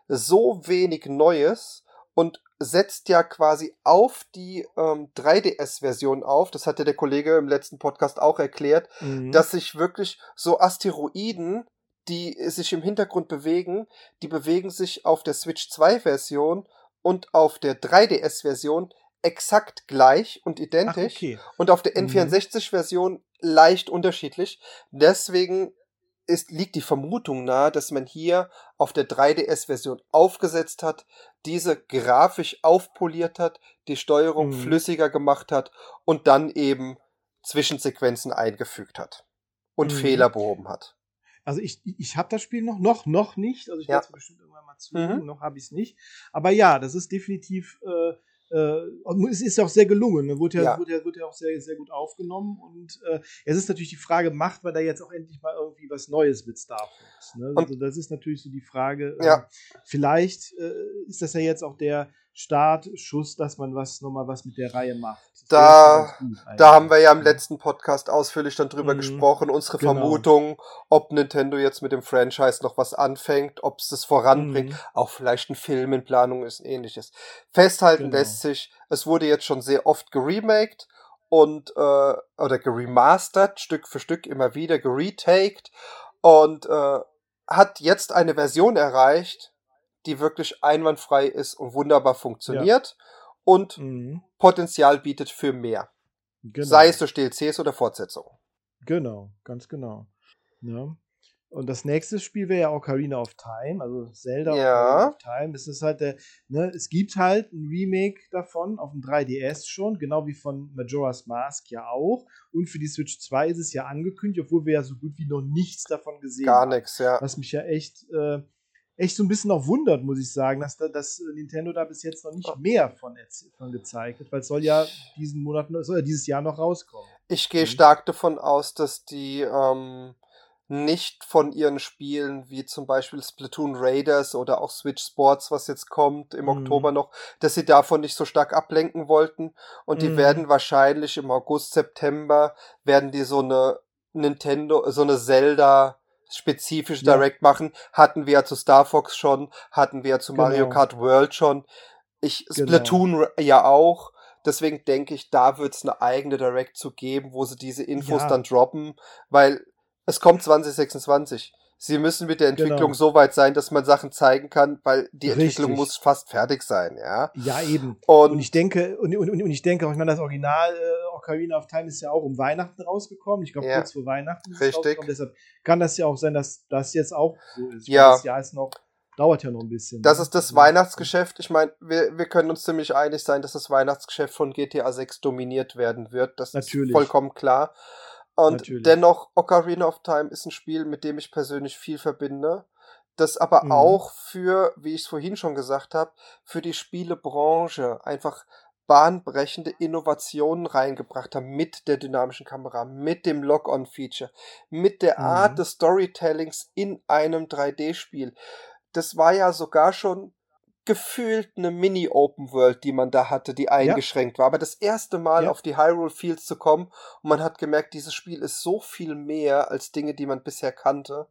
A: so wenig Neues und setzt ja quasi auf die ähm, drei D S-Version auf, das hatte der Kollege im letzten Podcast auch erklärt, mhm. dass sich wirklich so Asteroiden, die sich im Hintergrund bewegen, die bewegen sich auf der Switch zwei Version und auf der drei D S-Version exakt gleich und identisch. Ach, okay. Und auf der N vierundsechzig-Version leicht unterschiedlich. Deswegen ist, liegt die Vermutung nahe, dass man hier auf der drei D S-Version aufgesetzt hat, diese grafisch aufpoliert hat, die Steuerung mhm. flüssiger gemacht hat und dann eben Zwischensequenzen eingefügt hat und mhm. Fehler behoben hat.
B: Also ich, ich habe das Spiel noch, noch, noch nicht, also ich werde es ja. bestimmt irgendwann mal zulegen, mhm. noch habe ich es nicht. Aber ja, das ist definitiv, äh, äh, es ist ja auch sehr gelungen, ne? Wurde ja, ja. Wurde ja, wurde ja auch sehr, sehr gut aufgenommen und äh, es ist natürlich die Frage, macht man da jetzt auch endlich mal irgendwie was Neues mit Star Fox? Ne? Also das ist natürlich so die Frage,
A: ja.
B: äh, vielleicht äh, ist das ja jetzt auch der Startschuss, dass man was nochmal was mit der Reihe macht.
A: Da, da haben wir ja im letzten Podcast ausführlich dann drüber mhm. gesprochen, unsere genau. Vermutung, ob Nintendo jetzt mit dem Franchise noch was anfängt, ob es das voranbringt, mhm. auch vielleicht ein Film in Planung ist und ähnliches. Festhalten genau. lässt sich, es wurde jetzt schon sehr oft geremaked und äh, oder geremastert, Stück für Stück immer wieder geretaked und äh, hat jetzt eine Version erreicht, die wirklich einwandfrei ist und wunderbar funktioniert ja. und mhm. Potenzial bietet für mehr. Genau. Sei es durch D L Cs oder Fortsetzungen.
B: Genau, ganz genau. Ja. Und das nächste Spiel wäre ja Ocarina of Time, also Zelda
A: ja.
B: Ocarina of Time. Das ist halt der, ne, es gibt halt ein Remake davon auf dem drei D S schon, genau wie von Majora's Mask ja auch. Und für die Switch zwei ist es ja angekündigt, obwohl wir ja so gut wie noch nichts davon gesehen
A: Gar
B: haben.
A: Gar nichts, ja.
B: Was mich ja echt äh, echt so ein bisschen auch wundert, muss ich sagen, dass, dass Nintendo da bis jetzt noch nicht mehr von, von gezeigt hat, weil es soll ja diesen Monat, soll ja dieses Jahr noch rauskommen.
A: Ich gehe stark davon aus, dass die ähm, nicht von ihren Spielen, wie zum Beispiel Splatoon Raiders oder auch Switch Sports, was jetzt kommt im mhm. Oktober noch, dass sie davon nicht so stark ablenken wollten und die mhm. werden wahrscheinlich im August, September, werden die so eine Nintendo, so eine Zelda spezifisch ja. Direct machen, hatten wir ja zu Star Fox schon, hatten wir ja zu Mario genau. Kart World schon, ich Splatoon genau. ja auch, deswegen denke ich, da wird es eine eigene Direct zu geben, wo sie diese Infos ja. dann droppen, weil es kommt zwanzig sechsundzwanzig. Sie müssen mit der Entwicklung genau. so weit sein, dass man Sachen zeigen kann, weil die Richtig. Entwicklung muss fast fertig sein, ja.
B: Ja, eben. Und, und ich denke, und, und, und ich denke auch, ich meine, das Original äh, Ocarina of Time ist ja auch um Weihnachten rausgekommen. Ich glaube, ja. kurz vor Weihnachten ist es rausgekommen. Deshalb kann das ja auch sein, dass das jetzt auch so ist.
A: Ja.
B: Das Jahr ist noch, dauert ja noch ein bisschen.
A: Das
B: ne?
A: ist das Weihnachtsgeschäft. Ich meine, wir, wir können uns ziemlich einig sein, dass das Weihnachtsgeschäft von G T A sechs dominiert werden wird. Das
B: Natürlich.
A: ist vollkommen klar. Und
B: Natürlich.
A: dennoch, Ocarina of Time ist ein Spiel, mit dem ich persönlich viel verbinde, das aber mhm. auch für, wie ich es vorhin schon gesagt habe, für die Spielebranche einfach bahnbrechende Innovationen reingebracht haben mit der dynamischen Kamera, mit dem Lock-on-Feature, mit der mhm. Art des Storytellings in einem drei D-Spiel. Das war ja sogar schon gefühlt eine Mini-Open-World, die man da hatte, die eingeschränkt ja. war. Aber das erste Mal ja. auf die Hyrule Fields zu kommen und man hat gemerkt, dieses Spiel ist so viel mehr als Dinge, die man bisher kannte.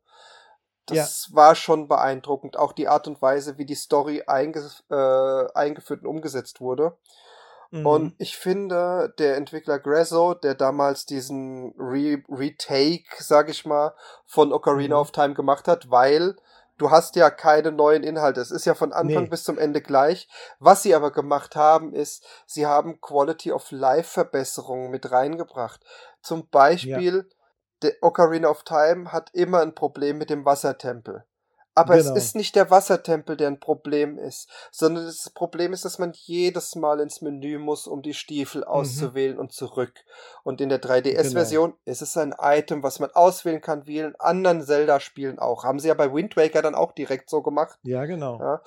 A: Das ja. war schon beeindruckend. Auch die Art und Weise, wie die Story einge- äh, eingeführt und umgesetzt wurde. Mhm. Und ich finde, der Entwickler Grezzo, der damals diesen Re- Retake, sag ich mal, von Ocarina mhm. of Time gemacht hat, weil du hast ja keine neuen Inhalte. Es ist ja von Anfang nee. bis zum Ende gleich. Was sie aber gemacht haben, ist, sie haben Quality of Life Verbesserungen mit reingebracht. Zum Beispiel, ja. der Ocarina of Time hat immer ein Problem mit dem Wassertempel. Aber genau. es ist nicht der Wassertempel, der ein Problem ist, sondern das Problem ist, dass man jedes Mal ins Menü muss, um die Stiefel auszuwählen mhm. und zurück. Und in der drei D S-Version genau. ist es ein Item, was man auswählen kann, wie in anderen Zelda-Spielen auch. Haben sie ja bei Wind Waker dann auch direkt so gemacht.
B: Ja, genau.
A: Ja.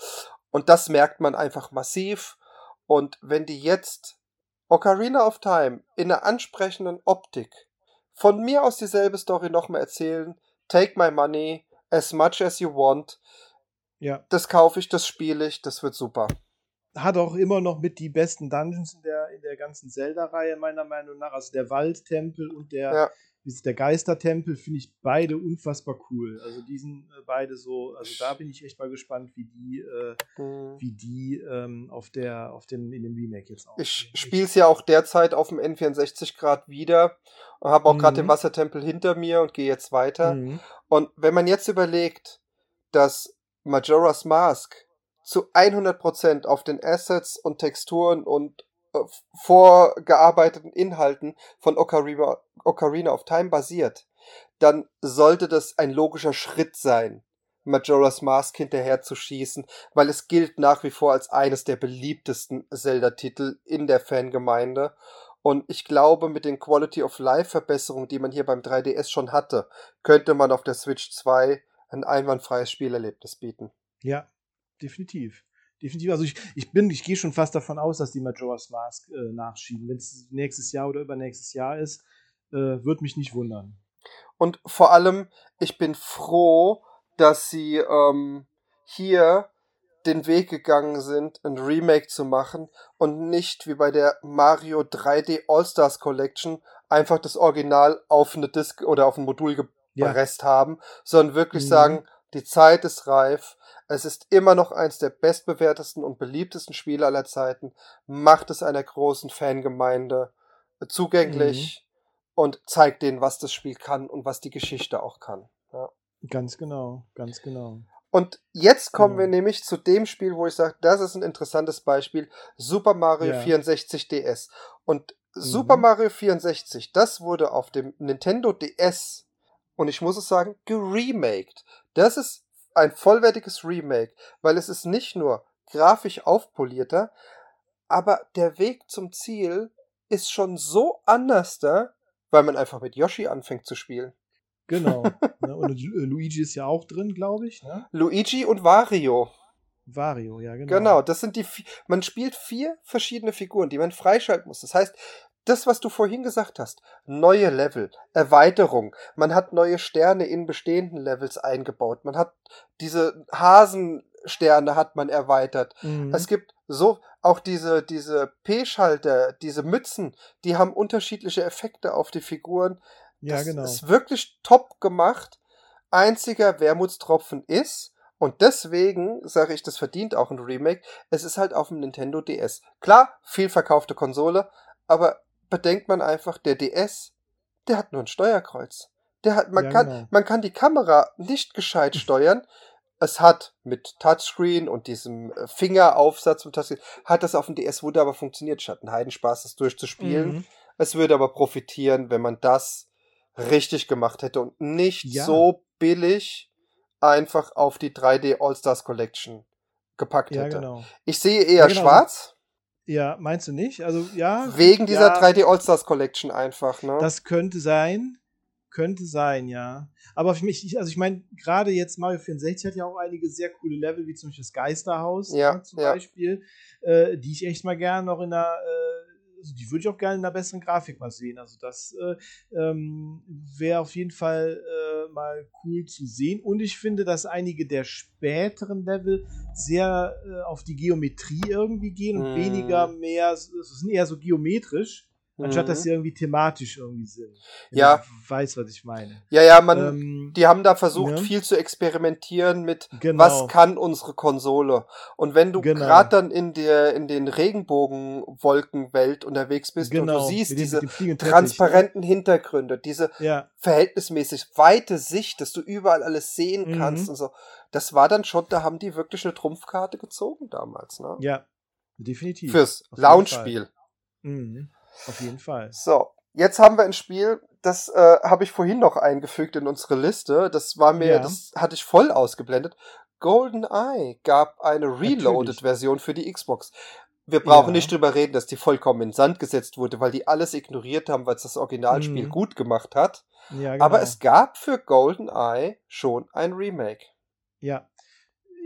A: Und das merkt man einfach massiv. Und wenn die jetzt Ocarina of Time in einer ansprechenden Optik von mir aus dieselbe Story nochmal erzählen, take my money, as much as you want,
B: ja.
A: Das kaufe ich, das spiele ich, das wird super.
B: Hat auch immer noch mit die besten Dungeons in der, in der ganzen Zelda-Reihe, meiner Meinung nach. Also der Waldtempel und der,
A: ja.
B: wie ist der Geistertempel, finde ich beide unfassbar cool. Also die sind äh, beide so, also da bin ich echt mal gespannt, wie die, äh, mhm. wie die ähm, auf der, auf dem, in dem Remake jetzt auch.
A: Ich spiele es ja auch derzeit auf dem N vierundsechzig Grad wieder und habe auch mhm. gerade den Wassertempel hinter mir und gehe jetzt weiter. Mhm. Und wenn man jetzt überlegt, dass Majora's Mask zu hundert Prozent auf den Assets und Texturen und äh, vorgearbeiteten Inhalten von Ocarina, Ocarina of Time basiert, dann sollte das ein logischer Schritt sein, Majora's Mask hinterher zu schießen, weil es gilt nach wie vor als eines der beliebtesten Zelda-Titel in der Fangemeinde. Und ich glaube, mit den Quality-of-Life-Verbesserungen, die man hier beim drei D S schon hatte, könnte man auf der Switch zwei ein einwandfreies Spielerlebnis bieten.
B: Ja, definitiv. Definitiv. Also ich, ich bin, ich gehe schon fast davon aus, dass die Majora's Mask äh, nachschieben. Wenn es nächstes Jahr oder übernächstes Jahr ist, äh, würde mich nicht wundern.
A: Und vor allem, ich bin froh, dass sie ähm, hier den Weg gegangen sind, ein Remake zu machen und nicht wie bei der Mario drei D All-Stars Collection einfach das Original auf eine Disk oder auf ein Modul gepresst ja. haben, sondern wirklich mhm. sagen, die Zeit ist reif, es ist immer noch eins der bestbewertesten und beliebtesten Spiele aller Zeiten, macht es einer großen Fangemeinde zugänglich mhm. und zeigt denen, was das Spiel kann und was die Geschichte auch kann. Ja.
B: Ganz genau, ganz genau.
A: Und jetzt kommen genau. wir nämlich zu dem Spiel, wo ich sage, das ist ein interessantes Beispiel, Super Mario ja. vierundsechzig D S. Und mhm. Super Mario vierundsechzig, das wurde auf dem Nintendo D S, und ich muss es sagen, geremaked. Das ist ein vollwertiges Remake, weil es ist nicht nur grafisch aufpolierter, aber der Weg zum Ziel ist schon so anders da, weil man einfach mit Yoshi anfängt zu spielen.
B: Genau. Ne? Und Luigi ist ja auch drin, glaube ich. Ne?
A: Luigi und Wario.
B: Wario, ja, genau.
A: Genau, das sind die, man spielt vier verschiedene Figuren, die man freischalten muss. Das heißt, das, was du vorhin gesagt hast, neue Level, Erweiterung, man hat neue Sterne in bestehenden Levels eingebaut, man hat diese Hasensterne hat man erweitert. Mhm. Es gibt so auch diese, diese P-Schalter, diese Mützen, die haben unterschiedliche Effekte auf die Figuren.
B: Ja,
A: das
B: genau.
A: ist wirklich top gemacht. Einziger Wermutstropfen ist, und deswegen sage ich, das verdient auch ein Remake, es ist halt auf dem Nintendo D S. Klar, viel verkaufte Konsole, aber bedenkt man einfach, der D S, der hat nur ein Steuerkreuz. Der hat, man,
B: ja,
A: kann,
B: genau.
A: man kann die Kamera nicht gescheit steuern. Es hat mit Touchscreen und diesem Fingeraufsatz vom Touchscreen, hat das auf dem D S wunderbar funktioniert. Es hat einen Heidenspaß, das durchzuspielen. Mhm. Es würde aber profitieren, wenn man das richtig gemacht hätte und nicht ja. so billig einfach auf die drei D All-Stars Collection gepackt
B: ja,
A: hätte.
B: Genau.
A: Ich sehe eher
B: ja, genau.
A: schwarz.
B: Ja, meinst du nicht? Also ja.
A: Wegen dieser
B: ja,
A: drei D All-Stars Collection einfach, ne?
B: Das könnte sein. Könnte sein, ja. Aber für mich, also ich meine, gerade jetzt Mario vierundsechzig hat ja auch einige sehr coole Level, wie zum Beispiel das Geisterhaus
A: ja,
B: ja, zum
A: ja.
B: Beispiel, äh, die ich echt mal gerne noch in einer, äh, also die würde ich auch gerne in einer besseren Grafik mal sehen. Also das äh, ähm, wäre auf jeden Fall äh, mal cool zu sehen. Und ich finde, dass einige der späteren Level sehr äh, auf die Geometrie irgendwie gehen und mm. weniger mehr, es sind eher so geometrisch. Anstatt, dass sie irgendwie thematisch irgendwie sind.
A: Ja.
B: Ich weiß, was ich meine.
A: Ja, ja, man, ähm, die haben da versucht,
B: ne?
A: viel zu experimentieren mit,
B: genau.
A: was kann unsere Konsole? Und wenn du
B: genau.
A: gerade dann in der, in den Regenbogenwolkenwelt unterwegs bist
B: genau.
A: und du siehst
B: mit
A: diese
B: dem, mit
A: transparenten Hintergründe, diese
B: ja.
A: verhältnismäßig weite Sicht, dass du überall alles sehen kannst
B: mhm.
A: und so. Das war dann schon, da haben die wirklich eine Trumpfkarte gezogen damals, ne?
B: Ja, definitiv.
A: Fürs Launch-Spiel.
B: Mhm. Auf jeden Fall.
A: So, jetzt haben wir ein Spiel, das äh, habe ich vorhin noch eingefügt in unsere Liste. Das war mir,
B: ja.
A: das hatte ich voll ausgeblendet. GoldenEye gab eine Reloaded-Version für die Xbox. Wir brauchen ja. nicht drüber reden, dass die vollkommen in den Sand gesetzt wurde, weil die alles ignoriert haben, weil es das Originalspiel
B: mhm.
A: gut gemacht hat.
B: Ja, genau.
A: Aber es gab für GoldenEye schon ein Remake.
B: Ja.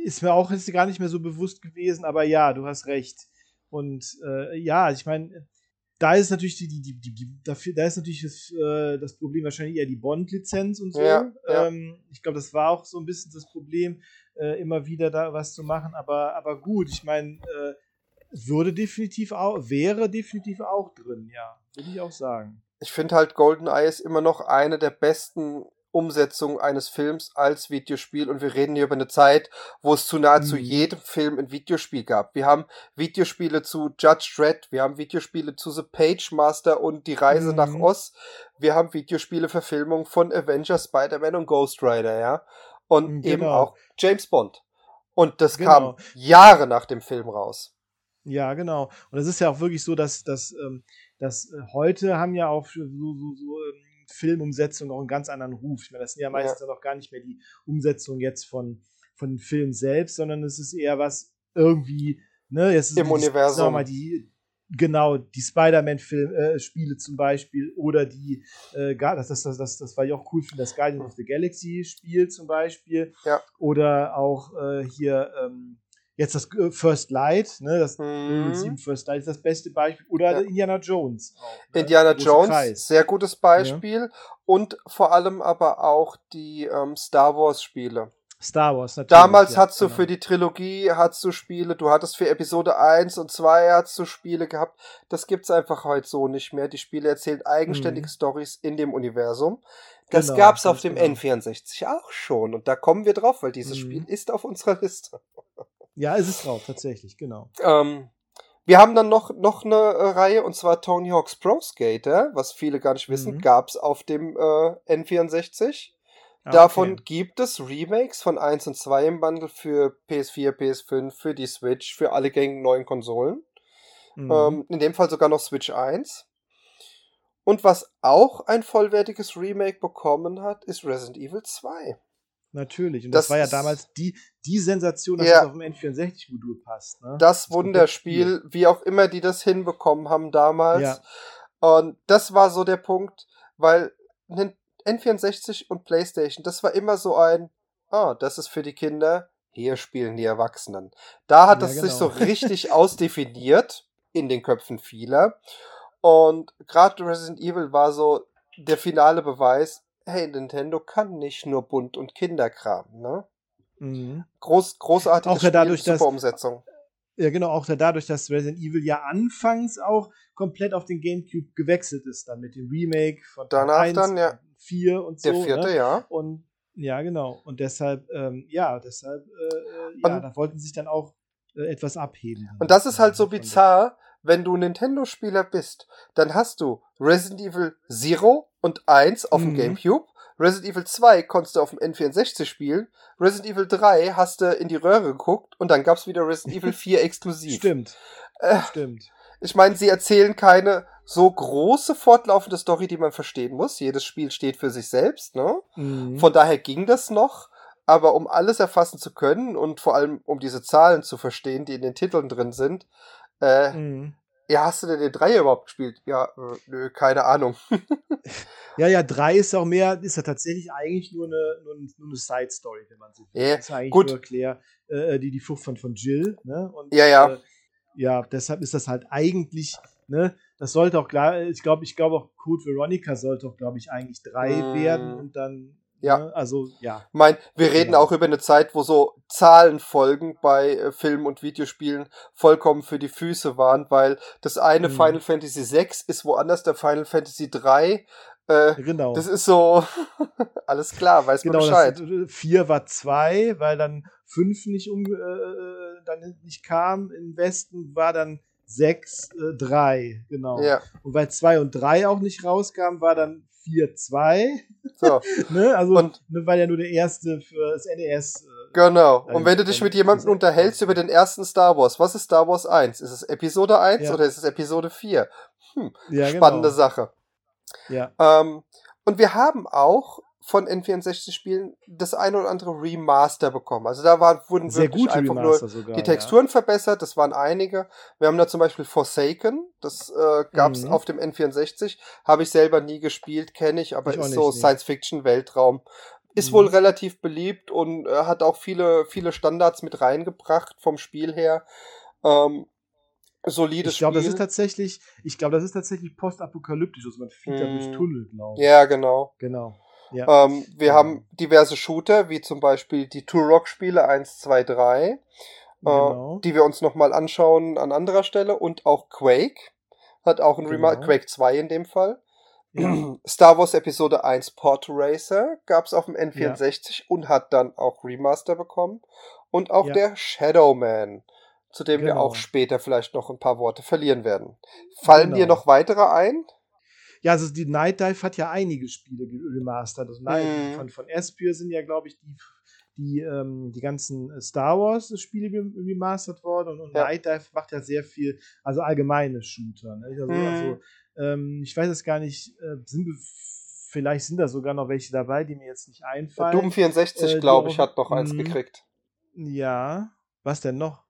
B: ist mir auch jetzt gar nicht mehr so bewusst gewesen, aber ja, du hast recht. Und äh, ja, ich meine, da ist natürlich die, die, die, die, die dafür, da ist natürlich das, äh, das Problem wahrscheinlich eher die Bond-Lizenz und so.
A: Ja, ja.
B: Ähm, ich glaube, das war auch so ein bisschen das Problem, äh, immer wieder da was zu machen. Aber, aber gut, ich meine, äh, würde definitiv auch, wäre definitiv auch drin, ja, würde ich auch sagen.
A: Ich finde halt GoldenEye ist immer noch eine der besten Umsetzungen eines Films als Videospiel und wir reden hier über eine Zeit, wo es zu nahezu
B: Mhm.
A: jedem Film ein Videospiel gab. Wir haben Videospiele zu Judge Dredd, wir haben Videospiele zu The Page Master und Die Reise
B: Mhm.
A: nach Oz, wir haben Videospiele-Verfilmungen von Avengers, Spider-Man und Ghost Rider, ja. Und
B: Genau.
A: eben auch James Bond. Und das
B: Genau.
A: kam Jahre nach dem Film raus.
B: Ja, genau. Und es ist ja auch wirklich so, dass, dass, ähm, dass äh, heute haben ja auch so, so, so ähm, Filmumsetzungen auch einen ganz anderen Ruf. Ich meine, das sind ja meistens
A: Ja.
B: dann auch gar nicht mehr die Umsetzung jetzt von, von den Filmen selbst, sondern es ist eher was irgendwie, ne, jetzt ist
A: Im
B: die,
A: Universum.
B: Sagen wir mal, die, genau, die Spider-Man-Spiele äh, zum Beispiel oder die, äh, Ga- das, das, das, das, das war ja auch cool, für das Guardians of the Galaxy-Spiel zum Beispiel.
A: Ja.
B: Oder auch äh, hier, ähm, jetzt das äh, First Light, ne, das
A: Mhm.
B: sieben First Light ist das beste Beispiel. Oder
A: Ja.
B: Indiana Jones. Auch, ne?
A: Indiana
B: Große
A: Jones,
B: Kreis.
A: sehr gutes Beispiel. Und vor allem aber auch die ähm, Star Wars Spiele.
B: Star Wars, natürlich.
A: Damals
B: ja,
A: hattest du
B: genau.
A: für die Trilogie hattest du Spiele, du hattest für Episode eins und zwei hattest du Spiele gehabt. Das gibt's einfach heute so nicht mehr. Die Spiele erzählen eigenständige
B: Mhm.
A: Storys in dem Universum. Das
B: Genau,
A: gab's auf
B: ganz
A: dem
B: genau.
A: N vierundsechzig auch schon. Und da kommen wir drauf, weil dieses
B: Mhm.
A: Spiel ist auf unserer Liste.
B: Ja, es ist drauf, tatsächlich, genau.
A: Ähm, wir haben dann noch, noch eine äh, Reihe, und zwar Tony Hawk's Pro Skater, was viele gar nicht wissen,
B: Mhm.
A: gab's auf dem äh, N vierundsechzig.
B: Ah,
A: Davon
B: okay.
A: gibt es Remakes von eins und zwei im Bundle für P S vier, P S fünf, für die Switch, für alle gängigen neuen Konsolen.
B: Mhm.
A: Ähm, in dem Fall sogar noch Switch eins. Und was auch ein vollwertiges Remake bekommen hat, ist Resident Evil zwei.
B: Natürlich. Und das,
A: Das
B: war ja
A: ist-
B: damals die, die Sensation, dass
A: Ja.
B: es auf dem N vierundsechzig-Modul passt. Ne?
A: Das
B: ist komplett
A: Wunderspiel, wie auch immer die das hinbekommen haben damals.
B: Ja.
A: Und das war so der Punkt, weil Nin- N vierundsechzig und PlayStation, das war immer so ein, ah, das ist für die Kinder, hier spielen die Erwachsenen. Da hat
B: Ja,
A: es sich so
B: genau.
A: richtig ausdefiniert in den Köpfen vieler. Und gerade Resident Evil war so der finale Beweis, hey, Nintendo kann nicht nur bunt und Kinderkram, ne?
B: Mhm.
A: Groß, großartiges
B: Auch ja
A: Spiel,
B: dadurch,
A: super
B: dass-
A: Umsetzung.
B: Ja, genau, auch da- dadurch, dass Resident Evil ja anfangs auch komplett auf den GameCube gewechselt ist, dann mit dem Remake von
A: Danach
B: eins
A: dann, ja.
B: und vier und so.
A: Der vierte,
B: ne?
A: ja.
B: Und ja, genau. Und deshalb, ähm, ja, deshalb, äh, äh, ja,
A: Und-
B: da wollten sie sich dann auch äh, etwas abheben.
A: Und das ist halt so
B: Von der-
A: bizarr, wenn du Nintendo-Spieler bist, dann hast du Resident Evil Zero und eins auf dem
B: Mhm.
A: GameCube, Resident Evil zwei konntest du auf dem N vierundsechzig spielen, Resident Evil drei hast du in die Röhre geguckt und dann gab's wieder Resident Evil vier exklusiv.
B: Stimmt,
A: Äh,
B: stimmt.
A: ich meine, sie erzählen keine so große fortlaufende Story, die man verstehen muss. Jedes Spiel steht für sich selbst, ne?
B: Mhm.
A: Von daher ging das noch, aber um alles erfassen zu können und vor allem um diese Zahlen zu verstehen, die in den Titeln drin sind, äh,
B: Mhm.
A: ja, hast du denn den Dreier überhaupt gespielt? Ja, äh, nö, keine Ahnung.
B: Ja, ja, drei ist auch mehr, ist ja tatsächlich eigentlich nur eine, nur, ein- nur eine Side-Story, wenn man so will.
A: Ja,
B: Das ist ja eigentlich
A: gut.
B: nur Claire, äh, die, die Flucht von, von Jill, ne? Und,
A: Ja, ja.
B: Äh, ja, deshalb ist das halt eigentlich, ne? Das sollte auch klar, ich glaube, ich glaube auch Code Veronica sollte auch, glaube ich, eigentlich drei
A: Mm.
B: werden und dann,
A: Ja.
B: ne? Also, ja.
A: Mein, wir reden
B: Genau.
A: auch über eine Zeit, wo so Zahlenfolgen bei äh, Filmen und Videospielen vollkommen für die Füße waren, weil das eine
B: Mhm.
A: Final Fantasy sechs ist woanders der Final Fantasy drei. Äh,
B: Genau.
A: das ist so, alles klar, weiß man
B: Genau,
A: Bescheid.
B: das, äh, vier war zwei, weil dann fünf nicht um, äh, dann nicht kam. Im Westen war dann sechs, äh, drei, genau.
A: Ja,
B: Und weil zwei und drei auch nicht rauskamen, war dann vier, zwei.
A: so,
B: Ne? Also,
A: Und-
B: ne, weil ja nur der erste für das N E S. Äh,
A: genau. Und
B: Also,
A: wenn du dich
B: dann-
A: mit jemandem
B: das-
A: unterhältst über den ersten Star Wars, was ist Star Wars eins? Ist es Episode eins
B: Ja.
A: oder ist es Episode vier? Hm,
B: ja,
A: spannende
B: genau.
A: Sache.
B: Ja.
A: Ähm, und wir haben auch von N vierundsechzig-Spielen das eine oder andere Remaster bekommen. Also da war, wurden
B: Sehr
A: wirklich
B: gute
A: einfach
B: Remaster
A: nur
B: sogar.
A: die Texturen verbessert, das waren einige. Wir haben da zum Beispiel Forsaken, das äh, gab's
B: Mhm.
A: auf dem N vierundsechzig, habe ich selber nie gespielt, kenne ich, aber
B: Ich auch
A: ist
B: nicht,
A: so
B: nee.
A: Science-Fiction-Weltraum. ist mhm. wohl relativ beliebt und äh, hat auch viele, viele Standards mit reingebracht vom Spiel her. Ähm, solides
B: ich glaub,
A: Spiel.
B: Das ist tatsächlich, ich glaube, das ist tatsächlich postapokalyptisch. Also man fliegt da durch Tunnel, glaube ich.
A: Ja, genau.
B: Genau. Ja.
A: Ähm, wir
B: ja.
A: haben diverse Shooter, wie zum Beispiel die Turok-Spiele eins, zwei, drei,
B: genau.
A: äh, die wir uns nochmal anschauen an anderer Stelle. Und auch Quake hat auch ein
B: genau.
A: Remaster, Quake zwei in dem Fall.
B: Ja.
A: Star Wars Episode eins Pod Racer gab es auf dem N vierundsechzig ja. und hat dann auch Remaster bekommen. Und auch ja. der Shadow Man, zu dem genau. wir auch später vielleicht noch ein paar Worte verlieren werden. Fallen genau. dir noch weitere ein?
B: Ja, also die Night Dive hat ja einige Spiele remastert. Also mm. von, von Espio sind ja, glaube ich, die, die, ähm, die ganzen Star Wars-Spiele remastert worden. Und, und ja. Night Dive macht ja sehr viel, also allgemeine Shooter. Ne? Also, mm. also ähm, ich weiß es gar nicht, äh, sind, vielleicht sind da sogar noch welche dabei, die mir jetzt nicht einfallen.
A: Doom vierundsechzig, äh, glaube ich, hat noch mm. eins gekriegt.
B: Ja, was denn noch?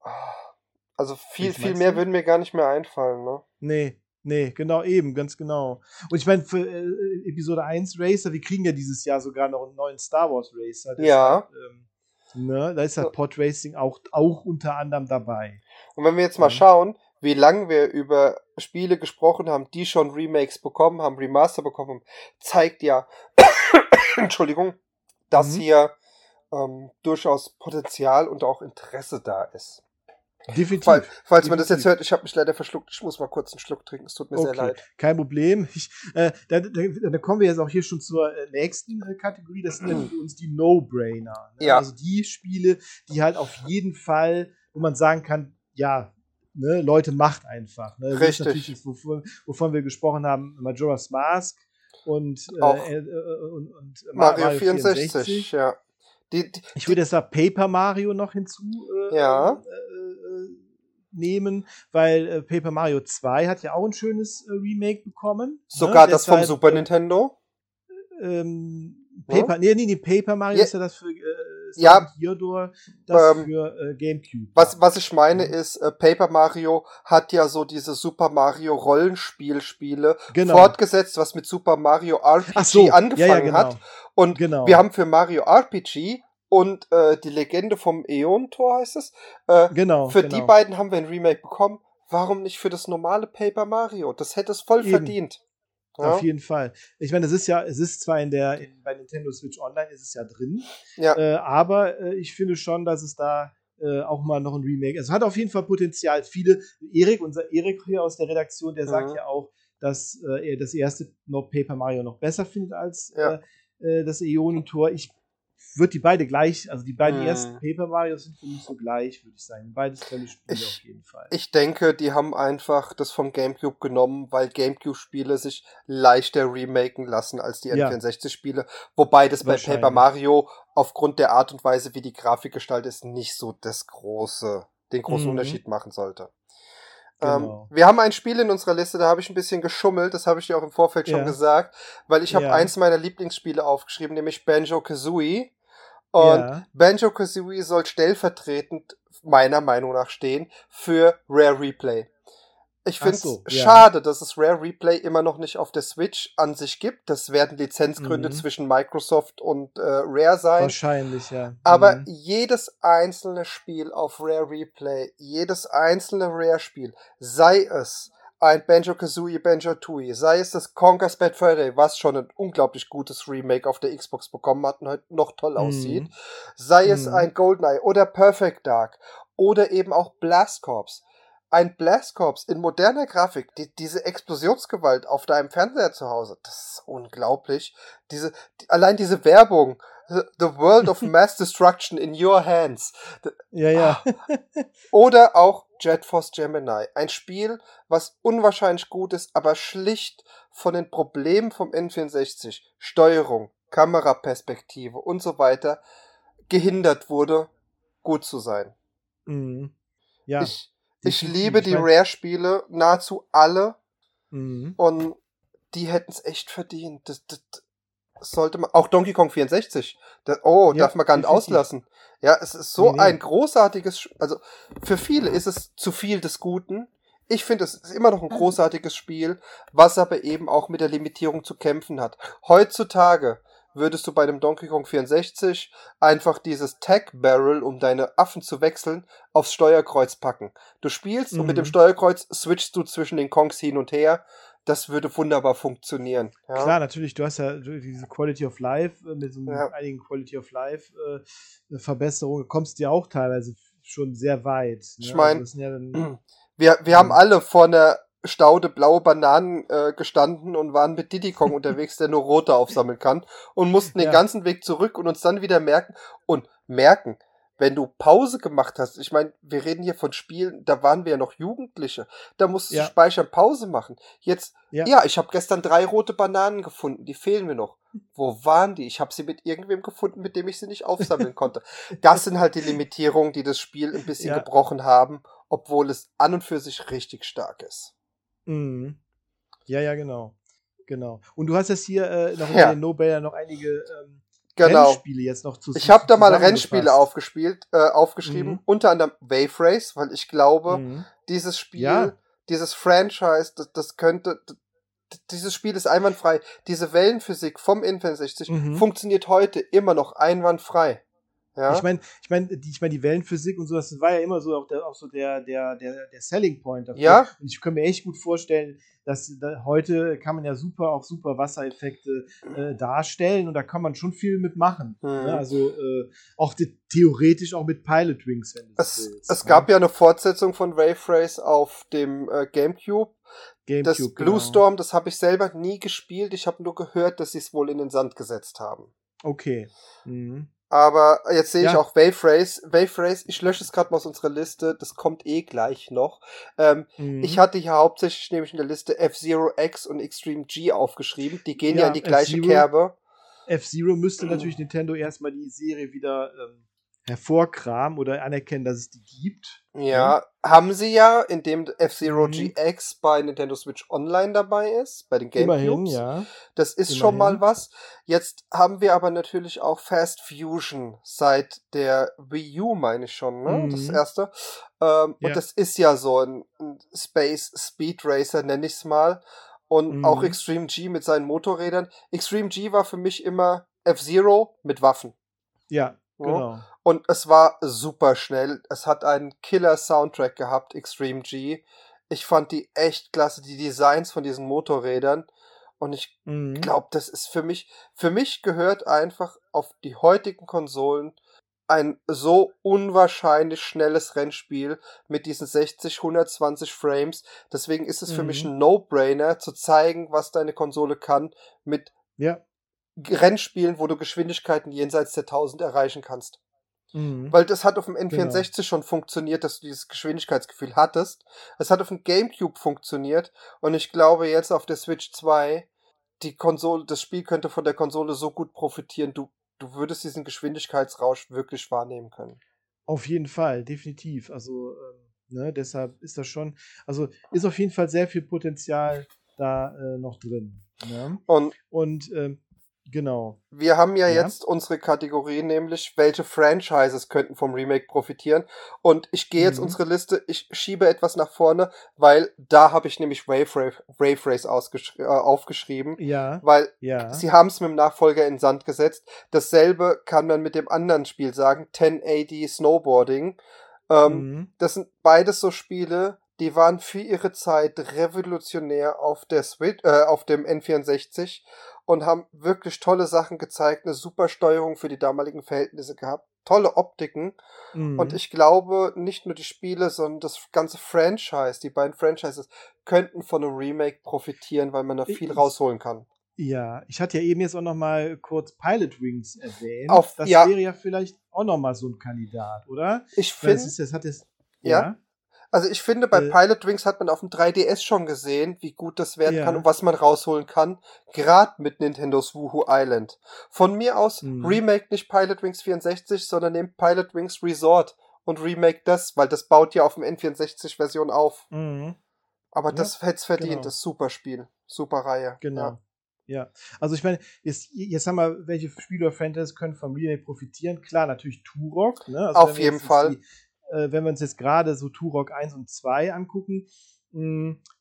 A: Also viel, viel mehr du? würden mir gar nicht mehr einfallen, ne?
B: Nee. Nee, genau, eben, ganz genau. Und ich meine, für äh, Episode eins Racer, wir kriegen ja dieses Jahr sogar noch einen neuen Star Wars Racer.
A: Ja.
B: Halt, ähm, ne, da ist halt Pod Racing auch, auch unter anderem dabei.
A: Und wenn wir jetzt mal mhm. schauen, wie lange wir über Spiele gesprochen haben, die schon Remakes bekommen haben, Remaster bekommen haben, zeigt ja, Entschuldigung, dass mhm. hier ähm, durchaus Potenzial und auch Interesse da ist.
B: Definitiv.
A: Fall, falls
B: Definitiv.
A: man das jetzt hört, ich habe mich leider verschluckt. Ich muss mal kurz einen Schluck trinken. Es tut mir
B: okay.
A: sehr leid.
B: Kein Problem. Ich, äh, da, da, da kommen wir jetzt auch hier schon zur äh, nächsten äh, Kategorie. Das sind ja für uns die No-Brainer. Ne?
A: Ja.
B: Also die Spiele, die halt auf jeden Fall, wo man sagen kann, ja, ne, Leute, macht einfach. Ne? Das
A: Richtig.
B: ist natürlich jetzt, wovon, wovon wir gesprochen haben, Majora's Mask und, äh,
A: auch
B: äh, und, und
A: Mario, Mario vierundsechzig. vierundsechzig. Ja.
B: Die, die, ich würde jetzt da Paper Mario noch hinzu äh,
A: ja.
B: äh, nehmen, weil äh, Paper Mario zwei hat ja auch ein schönes äh, Remake bekommen.
A: Sogar
B: ne?
A: das
B: Deshalb,
A: vom Super
B: äh,
A: Nintendo?
B: Ähm, Paper, hm? nee, nee, nee, Paper Mario
A: ja.
B: ist ja das für äh,
A: ja,
B: Theodore, das
A: ähm,
B: für äh, GameCube.
A: Was, was ich meine mhm. ist, äh, Paper Mario hat ja so diese Super Mario Rollenspielspiele
B: genau.
A: fortgesetzt, was mit Super Mario R P G
B: so.
A: angefangen
B: ja, ja, genau.
A: hat. Und
B: genau.
A: wir haben für Mario R P G und äh, die Legende vom Äon-Tor heißt es. Äh,
B: genau.
A: Für
B: genau.
A: die beiden haben wir ein Remake bekommen. Warum nicht für das normale Paper Mario? Das hätte es voll
B: Eben.
A: verdient. Ja?
B: Auf jeden Fall. Ich meine, es ist ja, es ist zwar in der, in, bei Nintendo Switch Online ist es ja drin,
A: ja.
B: Äh, aber äh, ich finde schon, dass es da äh, auch mal noch ein Remake ist. Es hat auf jeden Fall Potenzial. Viele, Erik, unser Erik hier aus der Redaktion, der mhm. sagt ja auch, dass äh, er das erste noch Paper Mario noch besser findet als
A: ja.
B: äh, das Äonentor. Ich würde die beide gleich, also die beiden
A: mhm.
B: ersten Paper Marios sind für mich so gleich, würde ich sagen. Beides tolle Spiele
A: ich,
B: auf jeden Fall.
A: Ich denke, die haben einfach das vom GameCube genommen, weil GameCube-Spiele sich leichter remaken lassen als die N vierundsechzig-Spiele. Wobei das bei Paper Mario aufgrund der Art und Weise, wie die Grafik gestaltet ist, nicht so das große, den großen mhm. Unterschied machen sollte.
B: Genau.
A: Ähm, wir haben ein Spiel in unserer Liste, da habe ich ein bisschen geschummelt, das habe ich dir auch im Vorfeld schon
B: ja.
A: gesagt, weil ich habe
B: ja.
A: eins meiner Lieblingsspiele aufgeschrieben, nämlich Banjo-Kazooie. Und
B: ja.
A: Banjo-Kazooie soll stellvertretend, meiner Meinung nach, stehen für Rare Replay. Ich finde es
B: so,
A: schade,
B: ja.
A: dass es Rare Replay immer noch nicht auf der Switch an sich gibt. Das werden Lizenzgründe
B: mhm.
A: zwischen Microsoft und äh, Rare sein.
B: Wahrscheinlich, ja.
A: Aber
B: mhm.
A: jedes einzelne Spiel auf Rare Replay, jedes einzelne Rare-Spiel, sei es ein Banjo-Kazooie, Banjo-Tooie, sei es das Conker's Bad Fur Day, was schon ein unglaublich gutes Remake auf der Xbox bekommen hat und heute noch toll aussieht, mm. sei es
B: mm.
A: ein GoldenEye oder Perfect Dark oder eben auch Blast Corps. Ein Blast Corps in moderner Grafik, die, diese Explosionsgewalt auf deinem Fernseher zu Hause, das ist unglaublich. Diese, die, allein diese Werbung, The World of Mass Destruction in Your Hands.
B: Ja, ja.
A: Oder auch Jet Force Gemini. Ein Spiel, was unwahrscheinlich gut ist, aber schlicht von den Problemen vom N vierundsechzig, Steuerung, Kameraperspektive und so weiter, gehindert wurde, gut zu sein.
B: Mhm. Ja.
A: Ich, ich liebe die Rare-Spiele, nahezu alle.
B: Mhm.
A: Und die hätten es echt verdient. Das, das, sollte man, auch Donkey Kong vierundsechzig, das, oh, ja, darf man gar nicht definitiv. auslassen. Ja, es ist so nee, nee. ein großartiges, also für viele ist es zu viel des Guten. Ich finde, es ist immer noch ein großartiges Spiel, was aber eben auch mit der Limitierung zu kämpfen hat. Heutzutage würdest du bei einem Donkey Kong vierundsechzig einfach dieses Tag Barrel, um deine Affen zu wechseln, aufs Steuerkreuz packen. Du spielst mhm. und mit dem Steuerkreuz switchst du zwischen den Kongs hin und her. Das würde wunderbar funktionieren. Ja?
B: Klar, natürlich, du hast ja diese Quality of Life, mit so ja. einigen Quality of Life äh, Verbesserungen, kommst du ja auch teilweise schon sehr weit. Ne?
A: Ich meine,
B: also ja
A: wir, wir haben alle vor einer Staude blaue Bananen äh, gestanden und waren mit Diddy Kong unterwegs, der nur rote aufsammeln kann, und mussten den ja. ganzen Weg zurück und uns dann wieder merken und merken, wenn du Pause gemacht hast, ich meine, wir reden hier von Spielen, da waren wir ja noch Jugendliche, da musstest ja. du speichern, Pause machen. Jetzt, ja, ja ich habe gestern drei rote Bananen gefunden, die fehlen mir noch. Wo waren die? Ich habe sie mit irgendwem gefunden, mit dem ich sie nicht aufsammeln konnte. Das sind halt die Limitierungen, die das Spiel ein bisschen ja. gebrochen haben, obwohl es an und für sich richtig stark ist.
B: Mhm. Ja, ja, genau. Genau. Und du hast jetzt hier äh, noch in ja. den No-Bayer noch einige ähm,
A: Genau.
B: Rennspiele jetzt noch zu
A: Ich habe da mal Rennspiele aufgespielt, äh, aufgeschrieben, mhm. unter anderem Wave Race, weil ich glaube, mhm. dieses Spiel, ja. dieses Franchise, das, das könnte, das, dieses Spiel ist einwandfrei. Diese Wellenphysik vom N vierundsechzig mhm. funktioniert heute immer noch einwandfrei. Ja?
B: Ich meine, ich meine, die, ich meine, die Wellenphysik und so, das war ja immer so auch, der, auch so der, der, der, der Selling Point dafür.
A: Ja.
B: Und ich kann mir echt gut vorstellen, dass da, heute kann man ja super auch super Wassereffekte äh, darstellen und da kann man schon viel mitmachen. Mhm. Ne? Also äh, auch die, theoretisch auch mit Pilot Wings, wenn du
A: es,
B: willst.
A: Es ne? gab ja eine Fortsetzung von Wave Race auf dem äh, GameCube. GameCube. Das Blue genau. Storm, das habe ich selber nie gespielt. Ich habe nur gehört, dass sie es wohl in den Sand gesetzt haben.
B: Okay. Mhm.
A: Aber jetzt sehe ich ja. auch Wave Race. Wave Race, ich lösche es gerade mal aus unserer Liste. Das kommt eh gleich noch. Ähm, mhm. Ich hatte hier hauptsächlich nämlich in der Liste F-Zero X und Extreme G aufgeschrieben. Die gehen ja, ja in die gleiche
B: F-Zero,
A: Kerbe.
B: F-Zero müsste natürlich Nintendo erstmal die Serie wieder ähm, hervorkramen oder anerkennen, dass es die gibt.
A: Ja, mhm. haben sie ja, indem F-Zero mhm. G X bei Nintendo Switch Online dabei ist, bei den GameCubes.
B: Immerhin, ja.
A: Das ist
B: Immerhin.
A: schon mal was. Jetzt haben wir aber natürlich auch Fast Fusion seit der Wii U, meine ich schon, ne? Mhm. Das erste. Ähm, ja. Und das ist ja so ein, ein Space Speed Racer, nenne ich es mal. Und mhm. auch Extreme G mit seinen Motorrädern. Extreme G war für mich immer F-Zero mit Waffen.
B: Ja, genau.
A: Und es war super schnell. Es hat einen Killer-Soundtrack gehabt, Extreme G. Ich fand die echt klasse, die Designs von diesen Motorrädern. Und ich mhm. glaube, das ist für mich, für mich gehört einfach auf die heutigen Konsolen ein so unwahrscheinlich schnelles Rennspiel mit diesen sechzig, hundertzwanzig Frames. Deswegen ist es mhm. für mich ein No-Brainer, zu zeigen, was deine Konsole kann mit
B: ja.
A: Rennspielen, wo du Geschwindigkeiten jenseits der tausend erreichen kannst.
B: Mhm.
A: Weil das hat auf dem N vierundsechzig genau. schon funktioniert, dass du dieses Geschwindigkeitsgefühl hattest. Es hat auf dem GameCube funktioniert und ich glaube jetzt auf der Switch zwei, die Konsole, das Spiel könnte von der Konsole so gut profitieren, du, du würdest diesen Geschwindigkeitsrausch wirklich wahrnehmen können.
B: Auf jeden Fall, definitiv. Also, ähm, ne, deshalb ist das schon, also ist auf jeden Fall sehr viel Potenzial da äh, noch drin. Ne?
A: Und,
B: und ähm, genau.
A: Wir haben ja, ja jetzt unsere Kategorie, nämlich welche Franchises könnten vom Remake profitieren. Und ich gehe jetzt mhm. unsere Liste, ich schiebe etwas nach vorne, weil da habe ich nämlich Wave, Wave Race ausgesch- äh, aufgeschrieben.
B: Ja.
A: Weil
B: ja.
A: sie haben es mit dem Nachfolger in den Sand gesetzt. Dasselbe kann man mit dem anderen Spiel sagen, zehn achtzig Snowboarding. Ähm, mhm. Das sind beides so Spiele, die waren für ihre Zeit revolutionär auf der Switch, äh, auf dem N vierundsechzig und haben wirklich tolle Sachen gezeigt, eine super Steuerung für die damaligen Verhältnisse gehabt, tolle Optiken. Mhm. Und ich glaube, nicht nur die Spiele, sondern das ganze Franchise, die beiden Franchises, könnten von einem Remake profitieren, weil man da viel ich, rausholen kann.
B: Ja, ich hatte ja eben jetzt auch noch mal kurz Pilot Wings erwähnt.
A: Auf,
B: das
A: ja.
B: wäre ja vielleicht auch noch mal so ein Kandidat, oder?
A: Ich finde,
B: das hat jetzt
A: ja. ja. Also ich finde, bei
B: Äh,
A: Pilot Wings hat man auf dem drei D S schon gesehen, wie gut das werden
B: Ja.
A: kann und was man rausholen kann, gerade mit Nintendos Woohoo Island. Von mir aus
B: Mhm.
A: remake nicht Pilot Wings vierundsechzig, sondern nehmt Pilot Wings Resort und remake das, weil das baut ja auf dem N vierundsechzig-Version auf.
B: Mhm.
A: Aber
B: Ja,
A: das hätte es verdient,
B: genau.
A: das super Spiel, super Reihe.
B: Genau.
A: Ja.
B: Ja, also ich meine, jetzt, jetzt haben wir, welche Spiele oder Franchise können vom Remake profitieren? Klar, natürlich Turok, ne? Also
A: Auf
B: wenn wir
A: jeden
B: jetzt
A: Fall.
B: Die, äh, wenn wir uns jetzt gerade so Turok eins und zwei angucken, mh,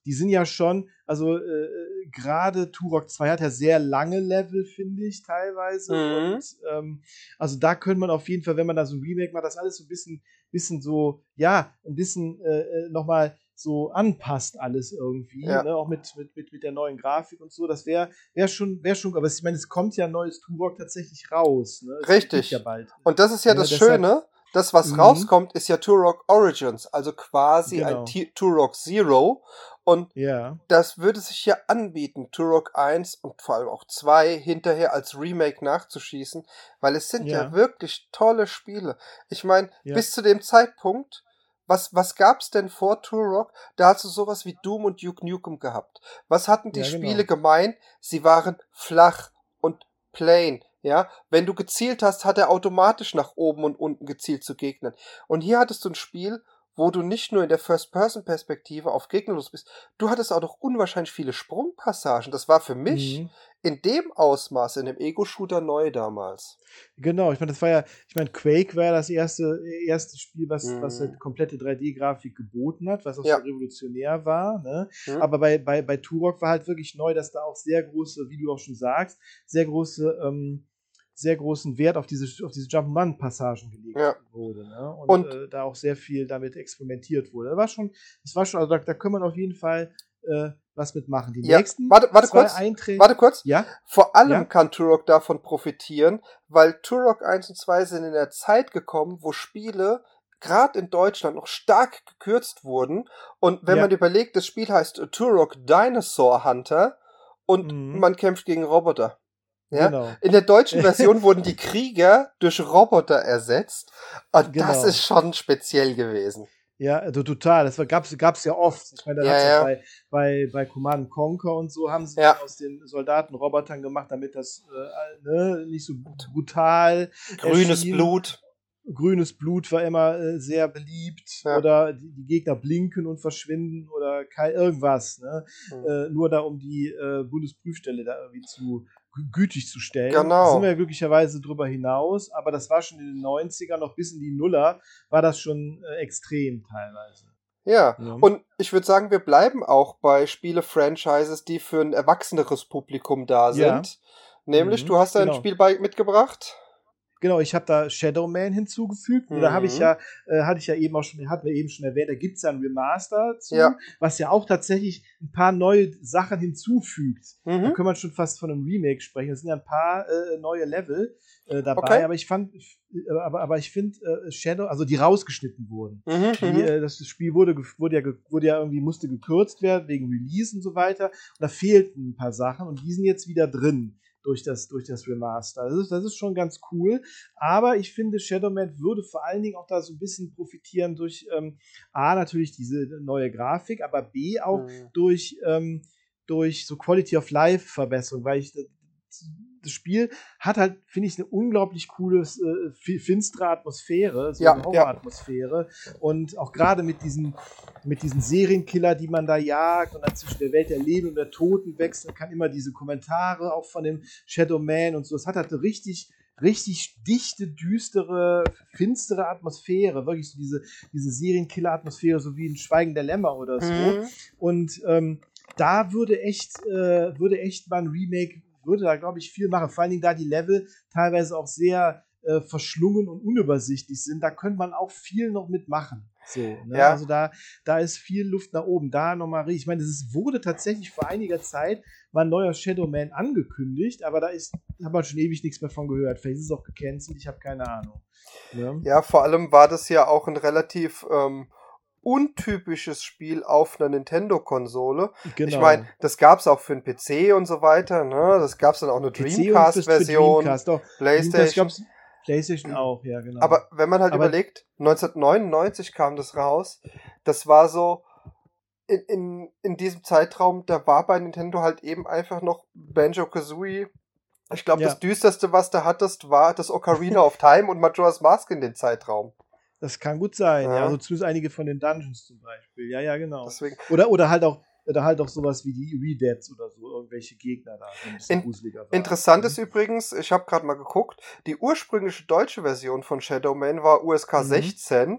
B: die sind ja schon, also äh, gerade Turok zwei hat ja sehr lange Level, finde ich, teilweise.
A: Mhm.
B: Und ähm, also da könnte man auf jeden Fall, wenn man da so ein Remake macht, das alles so ein bisschen, bisschen so, ja, ein bisschen äh, nochmal so anpasst alles irgendwie,
A: Ja.
B: ne? Auch mit, mit, mit, mit der neuen Grafik und so. Das wäre wär schon, wär schon, aber ich meine, es kommt ja ein neues Turok tatsächlich raus. Ne? Es
A: Richtig.
B: Ja bald.
A: Und das ist ja,
B: Ja,
A: das
B: deshalb-
A: Schöne, das, was
B: Mhm.
A: rauskommt, ist ja Turok Origins, also quasi
B: Genau.
A: ein T- Turok Zero. Und
B: Ja,
A: das würde sich ja anbieten, Turok eins und vor allem auch zwei hinterher als Remake nachzuschießen, weil es sind ja,
B: Ja.
A: wirklich tolle Spiele. Ich meine,
B: Ja.
A: bis zu dem Zeitpunkt, was, was gab's denn vor Turok? Da hast du sowas wie Doom und Duke Nukem gehabt. Was hatten die
B: Ja, genau.
A: Spiele gemein? Sie waren flach und plain. Ja, wenn du gezielt hast, hat er automatisch nach oben und unten gezielt zu Gegnern. Und hier hattest du ein Spiel, wo du nicht nur in der First-Person-Perspektive auf Gegner los bist, du hattest auch noch unwahrscheinlich viele Sprungpassagen. Das war für mich
B: Mhm.
A: in dem Ausmaß, in dem Ego-Shooter neu damals.
B: Genau, ich meine, das war ja, ich meine, Quake war ja das erste, erste Spiel, was,
A: Mhm.
B: was halt komplette drei D-Grafik geboten hat, was auch
A: Ja.
B: so revolutionär war. Ne?
A: Mhm.
B: Aber bei, bei, bei Turok war halt wirklich neu, dass da auch sehr große, wie du auch schon sagst, sehr große, ähm, sehr großen Wert auf diese, auf diese Jump-and-Run-Passagen gelegt
A: Ja.
B: wurde. Ne? Und,
A: Und-
B: äh, da auch sehr viel damit experimentiert wurde. Das war schon, das war schon, also da, da können wir auf jeden Fall äh, was mitmachen. Die
A: Ja,
B: nächsten
A: warte, warte
B: zwei
A: kurz,
B: Einträge.
A: warte kurz.
B: Ja?
A: Vor allem
B: Ja?
A: kann Turok davon profitieren, weil Turok eins und zwei sind in der Zeit gekommen, wo Spiele gerade in Deutschland noch stark gekürzt wurden. Und wenn
B: Ja.
A: man überlegt, das Spiel heißt Turok Dinosaur Hunter und
B: Mhm.
A: man kämpft gegen Roboter. Ja?
B: Genau.
A: In der deutschen Version wurden die Krieger durch Roboter ersetzt. Und das
B: Genau.
A: ist schon speziell gewesen.
B: Ja, also total. Das war, gab's, gab's ja oft. Ich meine, da
A: Ja,
B: hat's
A: ja.
B: auch bei, bei, bei Command and Conquer und so haben sie
A: Ja.
B: aus den Soldaten Robotern gemacht, damit das äh, ne, nicht so brutal
A: Grünes
B: erschien.
A: Blut.
B: Grünes Blut war immer äh, sehr beliebt.
A: Ja.
B: Oder die, die Gegner blinken und verschwinden oder kein, irgendwas. Ne?
A: Mhm.
B: Äh, nur da, um die äh, Bundesprüfstelle da irgendwie zu gü- gütig zu stellen.
A: Genau.
B: Da sind wir ja glücklicherweise drüber hinaus, aber das war schon in den neunzigern, noch bis in die Nuller, war das schon äh, extrem teilweise.
A: Ja,
B: Ja.
A: und ich würde sagen, wir bleiben auch bei Spiele-Franchises, die für ein erwachseneres Publikum da
B: Ja.
A: sind. Nämlich,
B: Mhm,
A: du hast da ein
B: genau.
A: Spiel bei mitgebracht.
B: Genau, ich habe da Shadow Man hinzugefügt. Mhm. Da habe ich
A: Mhm.
B: ja, äh, hatte ich ja eben auch schon, hatten wir eben schon erwähnt, da gibt es ja ein Remaster zu,
A: Ja.
B: was ja auch tatsächlich ein paar neue Sachen hinzufügt. Da
A: Mhm.
B: kann man schon fast von einem Remake sprechen. Es sind ja ein paar äh, neue Level äh, dabei,
A: Okay.
B: aber ich fand, äh, aber, aber ich finde äh, Shadow, also die rausgeschnitten wurden.
A: Mhm.
B: Die, äh, das Spiel wurde, ge- wurde, ja, ge- wurde ja irgendwie, musste gekürzt werden wegen Release und so weiter. Und da fehlten ein paar Sachen und die sind jetzt wieder drin durch das, durch das Remaster. Das ist, das ist schon ganz cool. Aber ich finde, Shadowman würde vor allen Dingen auch da so ein bisschen profitieren durch ähm, A, natürlich diese neue Grafik, aber B, auch
A: Mhm.
B: durch, ähm, durch so Quality of Life Verbesserung, weil ich das Spiel hat halt, finde ich, eine unglaublich coole, äh, finstere Atmosphäre, so
A: Ja,
B: eine Horror-Atmosphäre. Und auch gerade mit diesen, mit diesen Serienkiller, die man da jagt und dann zwischen der Welt der Leben und der Toten wechseln kann, immer diese Kommentare auch von dem Shadow Man und so. Es hat halt eine richtig, richtig dichte, düstere, finstere Atmosphäre. Wirklich so diese, diese Serienkiller-Atmosphäre, so wie ein Schweigen der Lämmer oder so.
A: Mhm.
B: Und ähm, da würde echt, äh, würde echt mal ein Remake würde da, glaube ich, viel machen. Vor allen Dingen, da die Level teilweise auch sehr äh, verschlungen und unübersichtlich sind, da könnte man auch viel noch mitmachen. So, ne?
A: Ja.
B: Also da, da ist viel Luft nach oben. Da nochmal, ich meine, es wurde tatsächlich vor einiger Zeit mal ein neuer Shadow Man angekündigt, aber da ist, hat man schon ewig nichts mehr von gehört. Vielleicht ist es auch gecancelt, ich habe keine Ahnung. Ja?
A: Ja, vor allem war das ja auch ein relativ ähm, untypisches Spiel auf einer Nintendo-Konsole.
B: Genau.
A: Ich meine, das gab's auch für den P C und so weiter, ne? Das gab's dann auch eine Dreamcast-Version,
B: Dreamcast, doch.
A: PlayStation.
B: Ich PlayStation auch, ja, genau.
A: Aber wenn man halt
B: Aber
A: überlegt, neunzehnhundertneunundneunzig kam das raus, das war so, in, in, in diesem Zeitraum, da war bei Nintendo halt eben einfach noch Banjo-Kazooie. Ich glaube,
B: Ja.
A: das düsterste, was du hattest, war das Ocarina of Time und Majora's Mask in den Zeitraum.
B: Das kann gut sein, ja.
A: Ja.
B: Also zumindest einige von den Dungeons zum Beispiel. Ja, ja, genau.
A: Deswegen,
B: Oder, oder halt auch oder halt auch sowas wie die Redeads oder so, irgendwelche Gegner da. die ein bisschen
A: In-
B: gruseliger waren.
A: interessant ist übrigens, ich habe gerade mal geguckt, die ursprüngliche deutsche Version von Shadow Man war U S K
B: Mhm.
A: sechzehn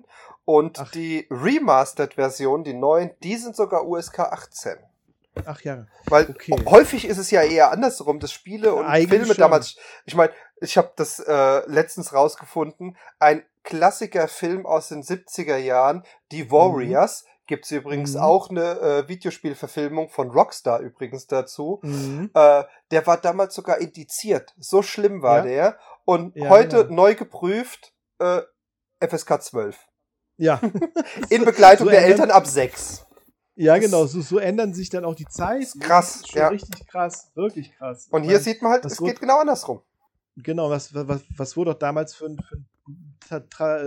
A: Und
B: Ach.
A: die Remastered-Version, die neuen, die sind sogar U S K achtzehn.
B: Ach ja.
A: Weil
B: okay.
A: häufig ist es ja eher andersrum, dass Spiele und
B: Eigentlich
A: Filme
B: schon.
A: damals, ich meine, ich habe das äh, letztens rausgefunden, ein Klassiker-Film aus den siebziger Jahren, die Warriors, mhm. gibt's übrigens mhm. auch eine äh, Videospielverfilmung von Rockstar übrigens dazu, mhm. äh, der war damals sogar indiziert, so schlimm war ja. der und ja, heute genau. neu geprüft, äh, F S K zwölf.
B: Ja.
A: In Begleitung so der Eltern ab sechs.
B: Ja, das genau, so, so ändern sich dann auch die Zeit.
A: Ist krass,
B: das ist schon
A: ja.
B: richtig krass, wirklich krass.
A: Und
B: ich
A: hier
B: mein,
A: sieht man halt, es geht genau andersrum.
B: Genau, was, was, was wurde doch damals für ein, für ein tra, tra,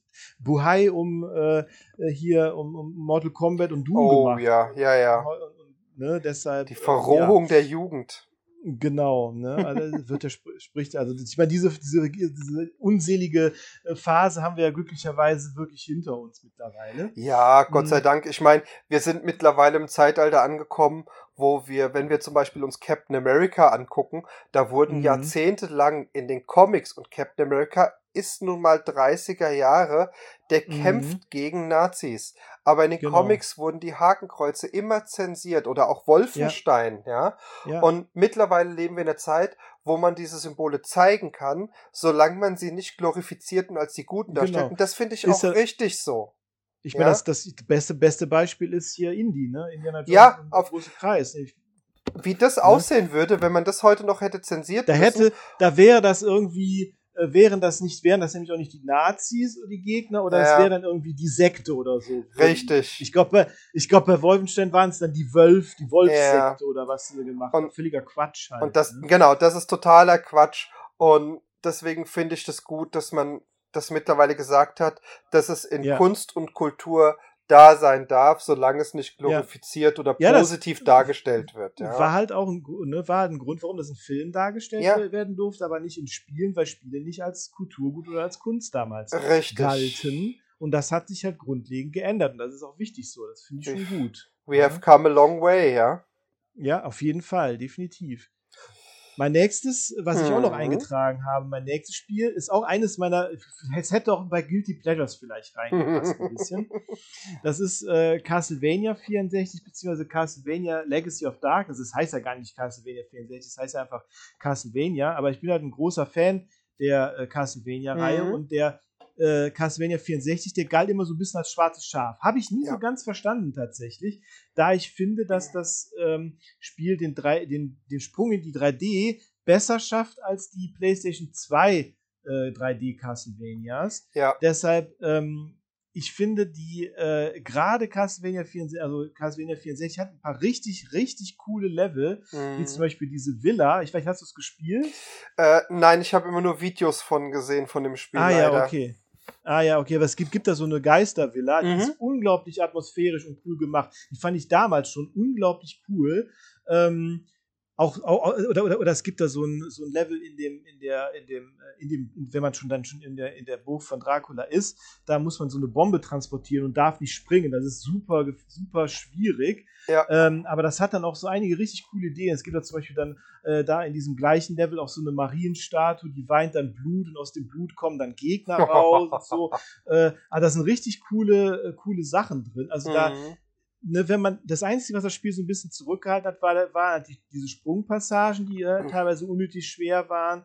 B: Buhai um äh, hier um, um Mortal Kombat und Doom
A: oh,
B: gemacht.
A: Oh ja, ja, ja.
B: Und, und, ne, deshalb,
A: die Verrohung
B: äh, ja.
A: der Jugend.
B: Genau, ne? Also wird der sp- spricht, also ich meine, diese, diese, diese unselige Phase haben wir ja glücklicherweise wirklich hinter uns mittlerweile.
A: Ja, Gott hm. sei Dank. Ich meine, wir sind mittlerweile im Zeitalter angekommen, wo wir, wenn wir zum Beispiel uns Captain America angucken, da wurden mhm. jahrzehntelang in den Comics, und Captain America ist nun mal dreißiger Jahre, der mhm. kämpft gegen Nazis. Aber in den genau. Comics wurden die Hakenkreuze immer zensiert oder auch Wolfenstein, ja. ja? ja. Und mittlerweile leben wir in einer Zeit, wo man diese Symbole zeigen kann, solange man sie nicht glorifiziert und als die Guten darstellt. Genau. Und das finde ich ist auch er, richtig so.
B: Ich meine, ja? das, das beste, beste Beispiel ist hier Indy, ne? Indiana Jones
A: ja,
B: und
A: auf
B: große Kreis. Ich,
A: wie das ne? aussehen würde, wenn man das heute noch hätte zensiert.
B: Da hätte, da wäre das irgendwie, äh, wären das nicht, wären das nämlich auch nicht die Nazis oder die Gegner, oder es ja. wäre dann irgendwie die Sekte oder so.
A: Richtig.
B: Ich glaube, bei, ich glaub, bei Wolfenstein waren es dann die Wölf, die Wolfssekte ja. oder was sie gemacht haben. Völliger Quatsch halt.
A: Und das,
B: ne?
A: genau, das ist totaler Quatsch. Und deswegen finde ich das gut, dass man das mittlerweile gesagt hat, dass es in ja. Kunst und Kultur da sein darf, solange es nicht glorifiziert ja. oder
B: ja,
A: positiv dargestellt wird. Ja.
B: War halt auch ein, ne, war halt ein Grund, warum das in Filmen dargestellt ja. werden durfte, aber nicht in Spielen, weil Spiele nicht als Kulturgut oder als Kunst damals
A: Richtig.
B: galten. Und das hat sich halt grundlegend geändert. Und das ist auch wichtig so. Das finde ich schon gut.
A: We have come a long way, ja.
B: Ja, auf jeden Fall, definitiv. Mein nächstes, was ich auch noch eingetragen habe, mein nächstes Spiel, ist auch eines meiner, es hätte auch bei Guilty Pleasures vielleicht reingepasst ein bisschen. Das ist äh, Castlevania vierundsechzig, beziehungsweise Castlevania Legacy of Darkness. Das heißt ja gar nicht Castlevania vierundsechzig, das heißt ja einfach Castlevania. Aber ich bin halt ein großer Fan der äh, Castlevania-Reihe mhm. und der äh, Castlevania vierundsechzig, der galt immer so ein bisschen als schwarzes Schaf. Habe ich nie ja. so ganz verstanden tatsächlich, da ich finde, dass das ähm, Spiel den, drei, den, den Sprung in die drei D besser schafft als die PlayStation zwei äh, drei D Castlevanias.
A: Ja.
B: Deshalb, ähm, ich finde die, äh, gerade Castlevania vierundsechzig, also Castlevania vierundsechzig hat ein paar richtig, richtig coole Level, mhm. wie zum Beispiel diese Villa. Ich weiß, hast du es gespielt?
A: Äh, nein, ich habe immer nur Videos von gesehen, von dem Spiel.
B: Ah
A: leider.
B: ja, okay. Ah ja, okay, aber es gibt, gibt da so eine Geistervilla, die mhm. ist unglaublich atmosphärisch und cool gemacht. Die fand ich damals schon unglaublich cool. Ähm, auch, auch oder, oder, oder es gibt da so ein, so ein Level in dem, in der, in dem, in dem, wenn man schon dann schon in der, in der Burg von Dracula ist, da muss man so eine Bombe transportieren und darf nicht springen. Das ist super, super schwierig.
A: Ja.
B: Ähm, aber das hat dann auch so einige richtig coole Ideen. Es gibt da zum Beispiel dann äh, da in diesem gleichen Level auch so eine Marienstatue, die weint dann Blut und aus dem Blut kommen dann Gegner raus und so. Äh, aber da sind richtig coole, äh, coole Sachen drin. Also mhm. da Ne, wenn man, das Einzige, was das Spiel so ein bisschen zurückgehalten hat, war, war die, diese Sprungpassagen, die äh, teilweise unnötig schwer waren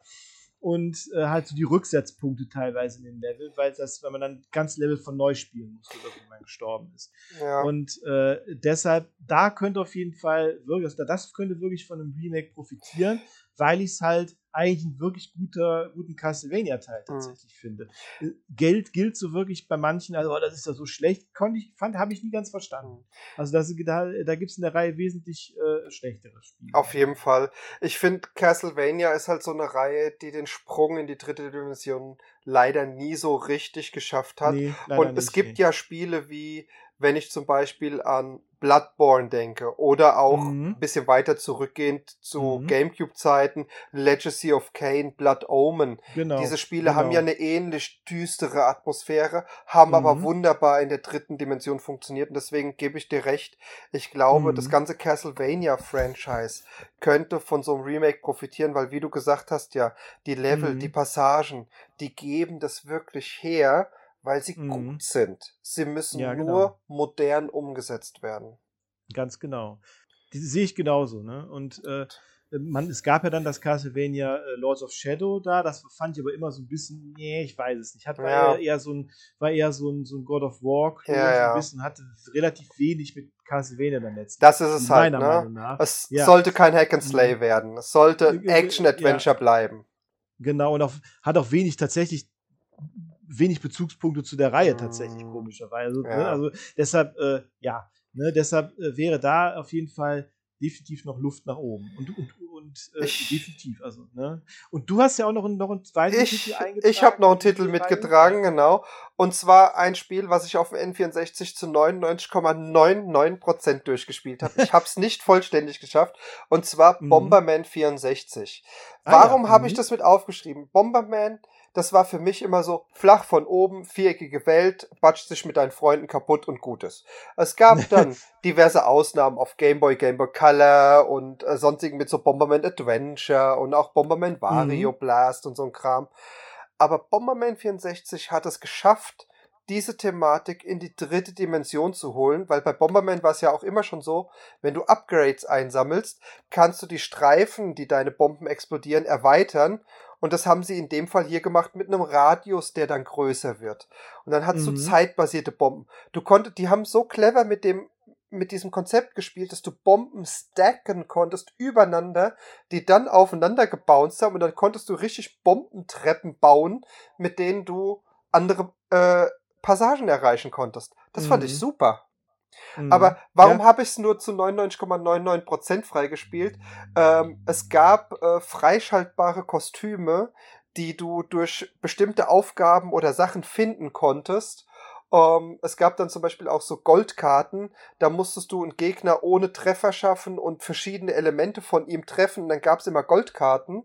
B: und äh, halt so die Rücksetzpunkte teilweise in den Level, weil das, wenn man dann ganz Level von neu spielen musste, wenn man gestorben ist.
A: Ja.
B: Und äh, deshalb, da könnte auf jeden Fall wirklich, das könnte wirklich von einem Remake profitieren, weil ich es halt eigentlich einen wirklich guter, guten Castlevania-Teil tatsächlich mhm. finde. Geld gilt so wirklich bei manchen, also oh, das ist ja so schlecht, konnte ich, fand, habe ich nie ganz verstanden. Also das, da, da gibt es in der Reihe wesentlich äh, schlechtere Spiele.
A: Auf jeden Fall. Ich finde, Castlevania ist halt so eine Reihe, die den Sprung in die dritte Dimension leider nie so richtig geschafft hat. Nee, und es nicht, gibt nee. ja Spiele wie, wenn ich zum Beispiel an Bloodborne denke oder auch mhm. ein bisschen weiter zurückgehend zu mhm. Gamecube-Zeiten, Legacy of Kain, Blood Omen.
B: Genau,
A: Diese Spiele
B: genau.
A: haben ja eine ähnlich düstere Atmosphäre, haben mhm. aber wunderbar in der dritten Dimension funktioniert und deswegen gebe ich dir recht. Ich glaube, mhm. das ganze Castlevania-Franchise könnte von so einem Remake profitieren, weil wie du gesagt hast, ja, die Level, mhm. die Passagen, die geben das wirklich her, weil sie
B: Mhm.
A: gut sind. Sie müssen
B: Ja,
A: nur
B: genau.
A: modern umgesetzt werden.
B: Ganz genau. Die sehe ich genauso, ne? Und äh, man, es gab ja dann das Castlevania äh, Lords of Shadow da, das fand ich aber immer so ein bisschen, nee, ich weiß es nicht. Hat, war
A: Ja,
B: eher, eher so ein, war eher so ein, so ein God of War-Klon,
A: ja,
B: so ein
A: ja.
B: bisschen, hatte relativ wenig mit Castlevania dann letztlich.
A: Das ist es halt,
B: meiner
A: ne?
B: Meinung nach.
A: Es
B: Ja.
A: sollte kein Hack and Slay
B: Mhm.
A: werden. Es sollte
B: Äh, äh,
A: Action-Adventure
B: ja,
A: bleiben.
B: genau, und auch, hat auch wenig tatsächlich wenig Bezugspunkte zu der Reihe tatsächlich,
A: Mm,
B: komischerweise. Ne?
A: ja.
B: Also deshalb, äh, ja, ne, deshalb äh, wäre da auf jeden Fall definitiv noch Luft nach oben. Und, und, und äh,
A: Ich,
B: definitiv, also, ne? Und du hast ja auch noch, einen- noch einen weiteren Titel
A: ich,
B: eingetragen.
A: ich habe noch einen
B: in die
A: Titel
B: Reihe.
A: mitgetragen,
B: Ja.
A: genau. Und zwar ein Spiel, was ich auf dem N vierundsechzig zu neunundneunzig Komma neunundneunzig Prozent durchgespielt habe. Ich habe es nicht vollständig geschafft. Und zwar
B: Mhm.
A: Bomberman vierundsechzig.
B: Ah, ja.
A: Warum habe ich
B: Mhm.
A: das mit aufgeschrieben? Bomberman, das war für mich immer so flach von oben, viereckige Welt, batscht sich mit deinen Freunden kaputt und Gutes. Es gab dann diverse Ausnahmen auf Game Boy, Game Boy Color und äh, sonstigen mit so Bomberman Adventure und auch Bomberman Wario
B: Mhm.
A: Blast und so ein Kram. Aber Bomberman vierundsechzig hat es geschafft, diese Thematik in die dritte Dimension zu holen, weil bei Bomberman war es ja auch immer schon so, wenn du Upgrades einsammelst, kannst du die Streifen, die deine Bomben explodieren, erweitern. Und das haben sie in dem Fall hier gemacht mit einem Radius, der dann größer wird. Und dann hast du
B: Mhm.
A: zeitbasierte Bomben. Du konntest, die haben so clever mit dem mit diesem Konzept gespielt, dass du Bomben stacken konntest übereinander, die dann aufeinander gebounced haben und dann konntest du richtig Bombentreppen bauen, mit denen du andere äh, Passagen erreichen konntest. Das fand ich
B: Mhm.
A: super.
B: Mhm.
A: Aber warum
B: Ja.
A: habe ich es nur zu neunundneunzig Komma neunundneunzig Prozent freigespielt? Ähm, es gab äh, freischaltbare Kostüme, die du durch bestimmte Aufgaben oder Sachen finden konntest. Ähm, es gab dann zum Beispiel auch so Goldkarten, da musstest du einen Gegner ohne Treffer schaffen und verschiedene Elemente von ihm treffen. Und dann gab es immer Goldkarten.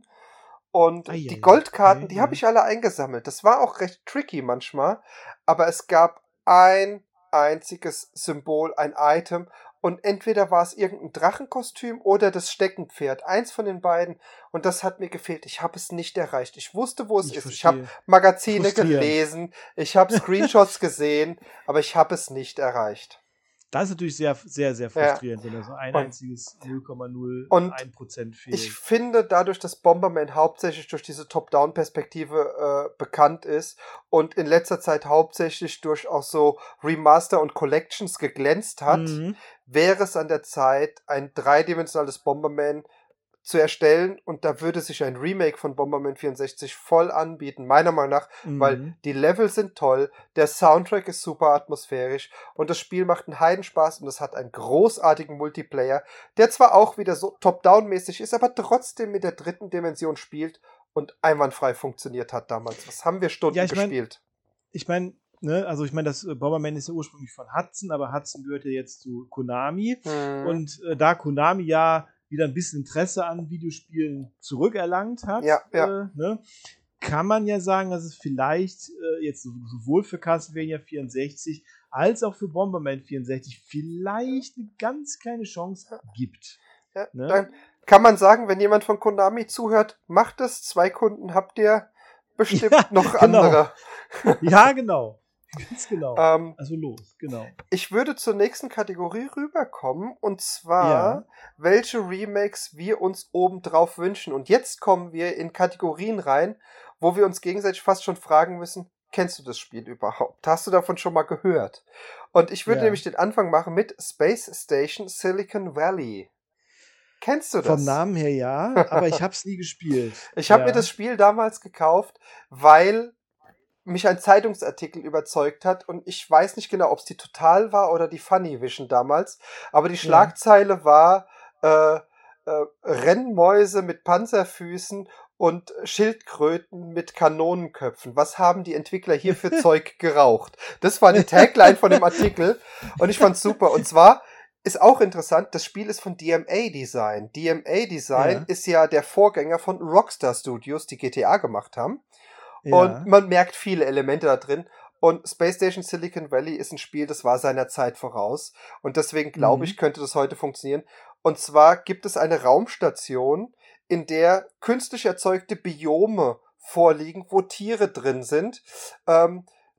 A: Und
B: Ei,
A: die
B: ei, ei.
A: Goldkarten,
B: Okay,
A: die habe
B: ja.
A: ich alle eingesammelt. Das war auch recht tricky manchmal. Aber es gab ein einziges Symbol, ein Item. Und entweder war es irgendein Drachenkostüm oder das Steckenpferd. Eins von den beiden. Und das hat mir gefehlt. Ich habe es nicht erreicht. Ich wusste, wo es
B: Ich
A: ist. Ich habe
B: verstehe.
A: Magazine
B: Frustrierend.
A: gelesen. Ich habe Screenshots gesehen. Aber ich habe es nicht erreicht.
B: Das ist natürlich sehr, sehr, sehr
A: Ja.
B: frustrierend, wenn da so ein
A: Und,
B: einziges null Komma null
A: und
B: eins Prozent
A: ich
B: fehlt.
A: finde, dadurch, dass Bomberman hauptsächlich durch diese Top-Down-Perspektive äh, bekannt ist und in letzter Zeit hauptsächlich durch auch so Remaster und Collections geglänzt hat,
B: Mhm.
A: wäre es an der Zeit, ein dreidimensionales Bomberman zu erstellen, und da würde sich ein Remake von Bomberman vierundsechzig voll anbieten, meiner Meinung nach, weil
B: Mhm.
A: die Level sind toll, der Soundtrack ist super atmosphärisch und das Spiel macht einen Heidenspaß und es hat einen großartigen Multiplayer, der zwar auch wieder so top-down-mäßig ist, aber trotzdem mit der dritten Dimension spielt und einwandfrei funktioniert hat damals. Was haben wir Stunden
B: Ja, ich mein,
A: gespielt?
B: ich meine, ne, also ich meine, das äh, Bomberman ist ja ursprünglich von Hudson, aber Hudson gehört ja jetzt zu Konami.
A: Hm.
B: Und äh, da Konami ja wieder ein bisschen Interesse an Videospielen zurückerlangt hat,
A: Ja, ja.
B: Äh, ne, kann man ja sagen, dass es vielleicht äh, jetzt sowohl für Castlevania vierundsechzig als auch für Bomberman vierundsechzig vielleicht eine ganz kleine Chance gibt.
A: Ja,
B: Ne?
A: dann kann man sagen, wenn jemand von Konami zuhört, macht es, zwei Kunden habt ihr, bestimmt
B: Ja,
A: noch
B: genau.
A: andere.
B: Ja, genau. Ganz genau.
A: Ähm,
B: also los, genau.
A: Ich würde zur nächsten Kategorie rüberkommen, und zwar,
B: Ja.
A: welche Remakes wir uns obendrauf wünschen. Und jetzt kommen wir in Kategorien rein, wo wir uns gegenseitig fast schon fragen müssen, kennst du das Spiel überhaupt? Hast du davon schon mal gehört? Und ich würde
B: Ja.
A: nämlich den Anfang machen mit Space Station Silicon Valley. Kennst du das?
B: Vom Namen her ja, aber ich hab's nie gespielt.
A: Ich habe
B: ja.
A: mir das Spiel damals gekauft, weil mich ein Zeitungsartikel überzeugt hat, und ich weiß nicht genau, ob es die Total war oder die Funny Vision damals, aber die Schlagzeile ja. war äh, äh, Rennmäuse mit Panzerfüßen und Schildkröten mit Kanonenköpfen. Was haben die Entwickler hier für Zeug geraucht? Das war die Tagline von dem Artikel und ich fand's super. Und zwar ist auch interessant, das Spiel ist von D M A Design. D M A Design ja. ist ja der Vorgänger von Rockstar Studios, die G T A gemacht haben. Ja. Und man merkt viele Elemente da drin. Und Space Station Silicon Valley ist ein Spiel, das war seiner Zeit voraus. Und deswegen glaube ich, könnte das heute funktionieren. Und zwar gibt es eine Raumstation, in der künstlich erzeugte Biome vorliegen, wo Tiere drin sind. Ähm,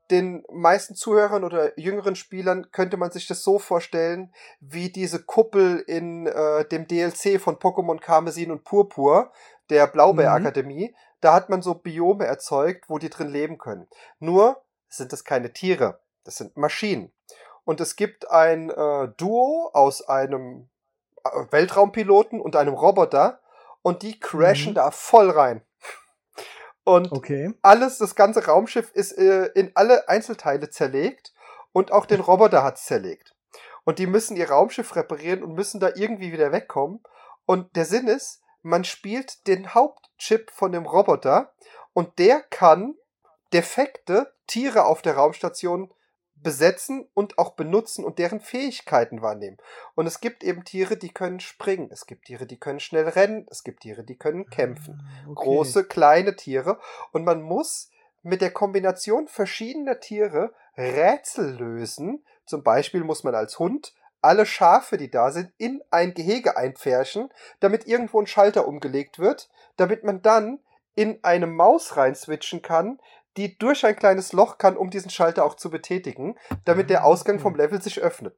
A: den meisten Zuhörern oder jüngeren Spielern könnte man sich das so vorstellen, wie diese Kuppel in äh, dem D L C von Pokémon Karmesin und Purpur, der Blaubeerakademie. Mhm. Da hat man so Biome erzeugt, wo die drin leben können. Nur sind das keine Tiere, das sind Maschinen. Und es gibt ein äh, Duo aus einem äh, Weltraumpiloten und einem Roboter und die crashen mhm. da voll rein. Und okay. alles, das ganze Raumschiff ist äh, in alle Einzelteile zerlegt und auch den Roboter hat's zerlegt. Und die müssen ihr Raumschiff reparieren und müssen da irgendwie wieder wegkommen. Und der Sinn ist, man spielt den Hauptchip von dem Roboter und der kann defekte Tiere auf der Raumstation besetzen und auch benutzen und deren Fähigkeiten wahrnehmen. Und es gibt eben Tiere, die können springen. Es gibt Tiere, die können schnell rennen. Es gibt Tiere, die können kämpfen. Okay. Große, kleine Tiere. Und man muss mit der Kombination verschiedener Tiere Rätsel lösen. Zum Beispiel muss man als Hund alle Schafe, die da sind, in ein Gehege einpferchen, damit irgendwo ein Schalter umgelegt wird, damit man dann in eine Maus reinswitchen kann, die durch ein kleines Loch kann, um diesen Schalter auch zu betätigen, damit der Ausgang vom Level sich öffnet.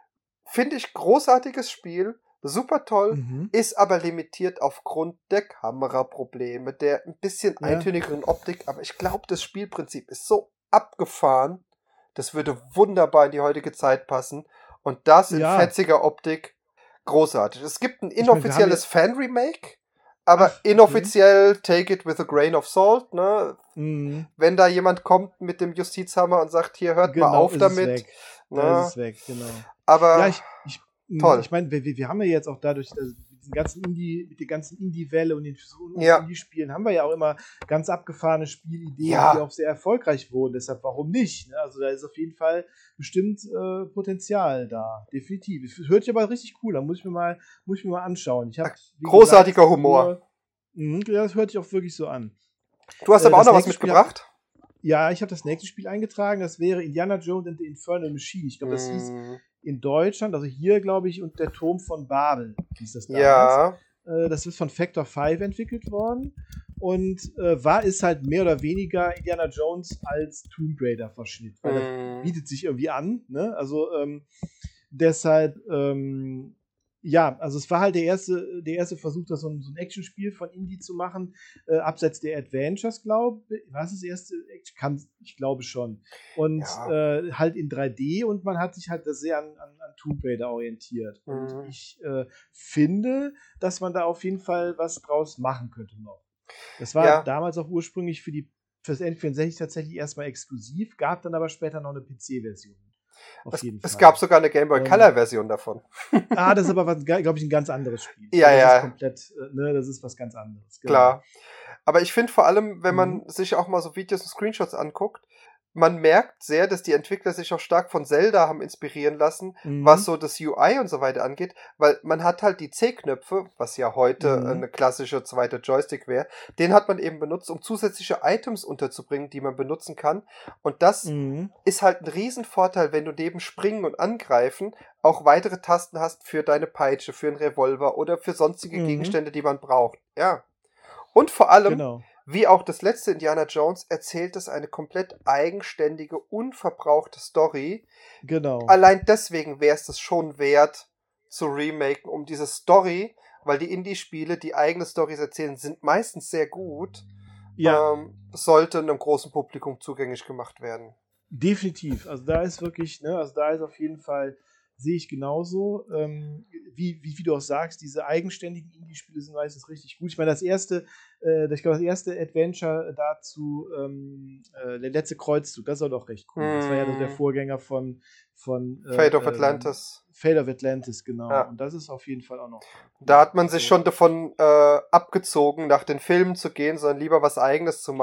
A: Finde ich großartiges Spiel, super toll, mhm. ist aber limitiert aufgrund der Kameraprobleme, der ein bisschen ja. eintönigeren Optik, aber ich glaube, das Spielprinzip ist so abgefahren, das würde wunderbar in die heutige Zeit passen und das in ja. fetziger Optik großartig. Es gibt ein inoffizielles ich mein, Fan-Remake, aber Ach, inoffiziell okay. take it with a grain of salt, ne? Mhm. Wenn da jemand kommt mit dem Justizhammer und sagt, hier, hört genau, mal auf damit.
B: Ne? Da ist es weg, genau.
A: Aber
B: ja, ich, ich, toll. Ich meine, wir, wir haben ja jetzt auch dadurch, also mit, diesen ganzen Indie, mit der ganzen Indie-Welle und den
A: ja.
B: Indie-Spielen haben wir ja auch immer ganz abgefahrene Spielideen,
A: ja.
B: die auch sehr erfolgreich wurden. Deshalb, warum nicht? Ne? Also da ist auf jeden Fall bestimmt äh, Potenzial da. Definitiv. Das hört sich aber richtig cool an. Muss ich mir mal, muss ich mir mal anschauen. Ich hab,
A: Großartiger gesagt, Humor.
B: Nur, mh, das hört sich auch wirklich so an.
A: Du hast aber äh, auch noch was mitgebracht?
B: Spiel, ja, ich habe das nächste Spiel eingetragen. Das wäre Indiana Jones and the Infernal Machine. Ich glaube, das mm. hieß in Deutschland, also hier, glaube ich, und der Turm von Babel hieß das damals.
A: Ja.
B: Äh, das ist von Factor fünf entwickelt worden und äh, war ist halt mehr oder weniger Indiana Jones als Tomb Raider Verschnitt. Weil mm. das bietet sich irgendwie an. Ne? Also ähm, deshalb ähm, ja, also es war halt der erste, der erste Versuch, das so ein, so ein Actionspiel von Indie zu machen, äh, abseits der Adventures, glaube ich. War es das erste Action? Kann, ich glaube schon. Und ja. äh, halt in drei D und man hat sich halt das sehr an, an, an Tomb Raider orientiert. Mhm. Und ich äh, finde, dass man da auf jeden Fall was draus machen könnte noch. Das war ja. damals auch ursprünglich für die fürs N vierundsechzig tatsächlich erstmal exklusiv, gab dann aber später noch eine P C-Version. Auf
A: es,
B: jeden Fall.
A: Es gab sogar eine Game Boy ähm, Color-Version davon.
B: Ah, das ist aber, glaube ich, ein ganz anderes Spiel.
A: Ja,
B: das
A: ja.
B: Ist komplett, ne, das ist was ganz anderes.
A: Genau. Klar. Aber ich finde vor allem, wenn man mhm. sich auch mal so Videos und Screenshots anguckt, man merkt sehr, dass die Entwickler sich auch stark von Zelda haben inspirieren lassen, mhm. was so das U I und so weiter angeht, weil man hat halt die C-Knöpfe, was ja heute mhm. eine klassische zweite Joystick wäre, den hat man eben benutzt, um zusätzliche Items unterzubringen, die man benutzen kann. Und das mhm. ist halt ein Riesenvorteil, wenn du neben Springen und Angreifen auch weitere Tasten hast für deine Peitsche, für einen Revolver oder für sonstige mhm. Gegenstände, die man braucht. Ja. Und vor allem, genau. wie auch das letzte Indiana Jones, erzählt es eine komplett eigenständige, unverbrauchte Story.
B: Genau.
A: Allein deswegen wäre es das schon wert, zu remaken, um diese Story, weil die Indie-Spiele, die eigene Storys erzählen, sind meistens sehr gut,
B: ja.
A: ähm, sollte einem großen Publikum zugänglich gemacht werden.
B: Definitiv. Also da ist wirklich, ne, also da ist auf jeden Fall, sehe ich genauso. Ähm, wie, wie, wie du auch sagst, diese eigenständigen Indie-Spiele sind meistens richtig gut. Ich meine, das erste, äh, ich glaube, das erste Adventure dazu, ähm, äh, der letzte Kreuzzug, das war doch recht cool. Mm. Das war ja der Vorgänger von, von äh,
A: Fate of Atlantis.
B: Äh, Fate of Atlantis, genau.
A: Ja.
B: Und das ist auf jeden Fall auch noch cool.
A: Da hat man sich schon davon äh, abgezogen, nach den Filmen zu gehen, sondern lieber was Eigenes zu machen.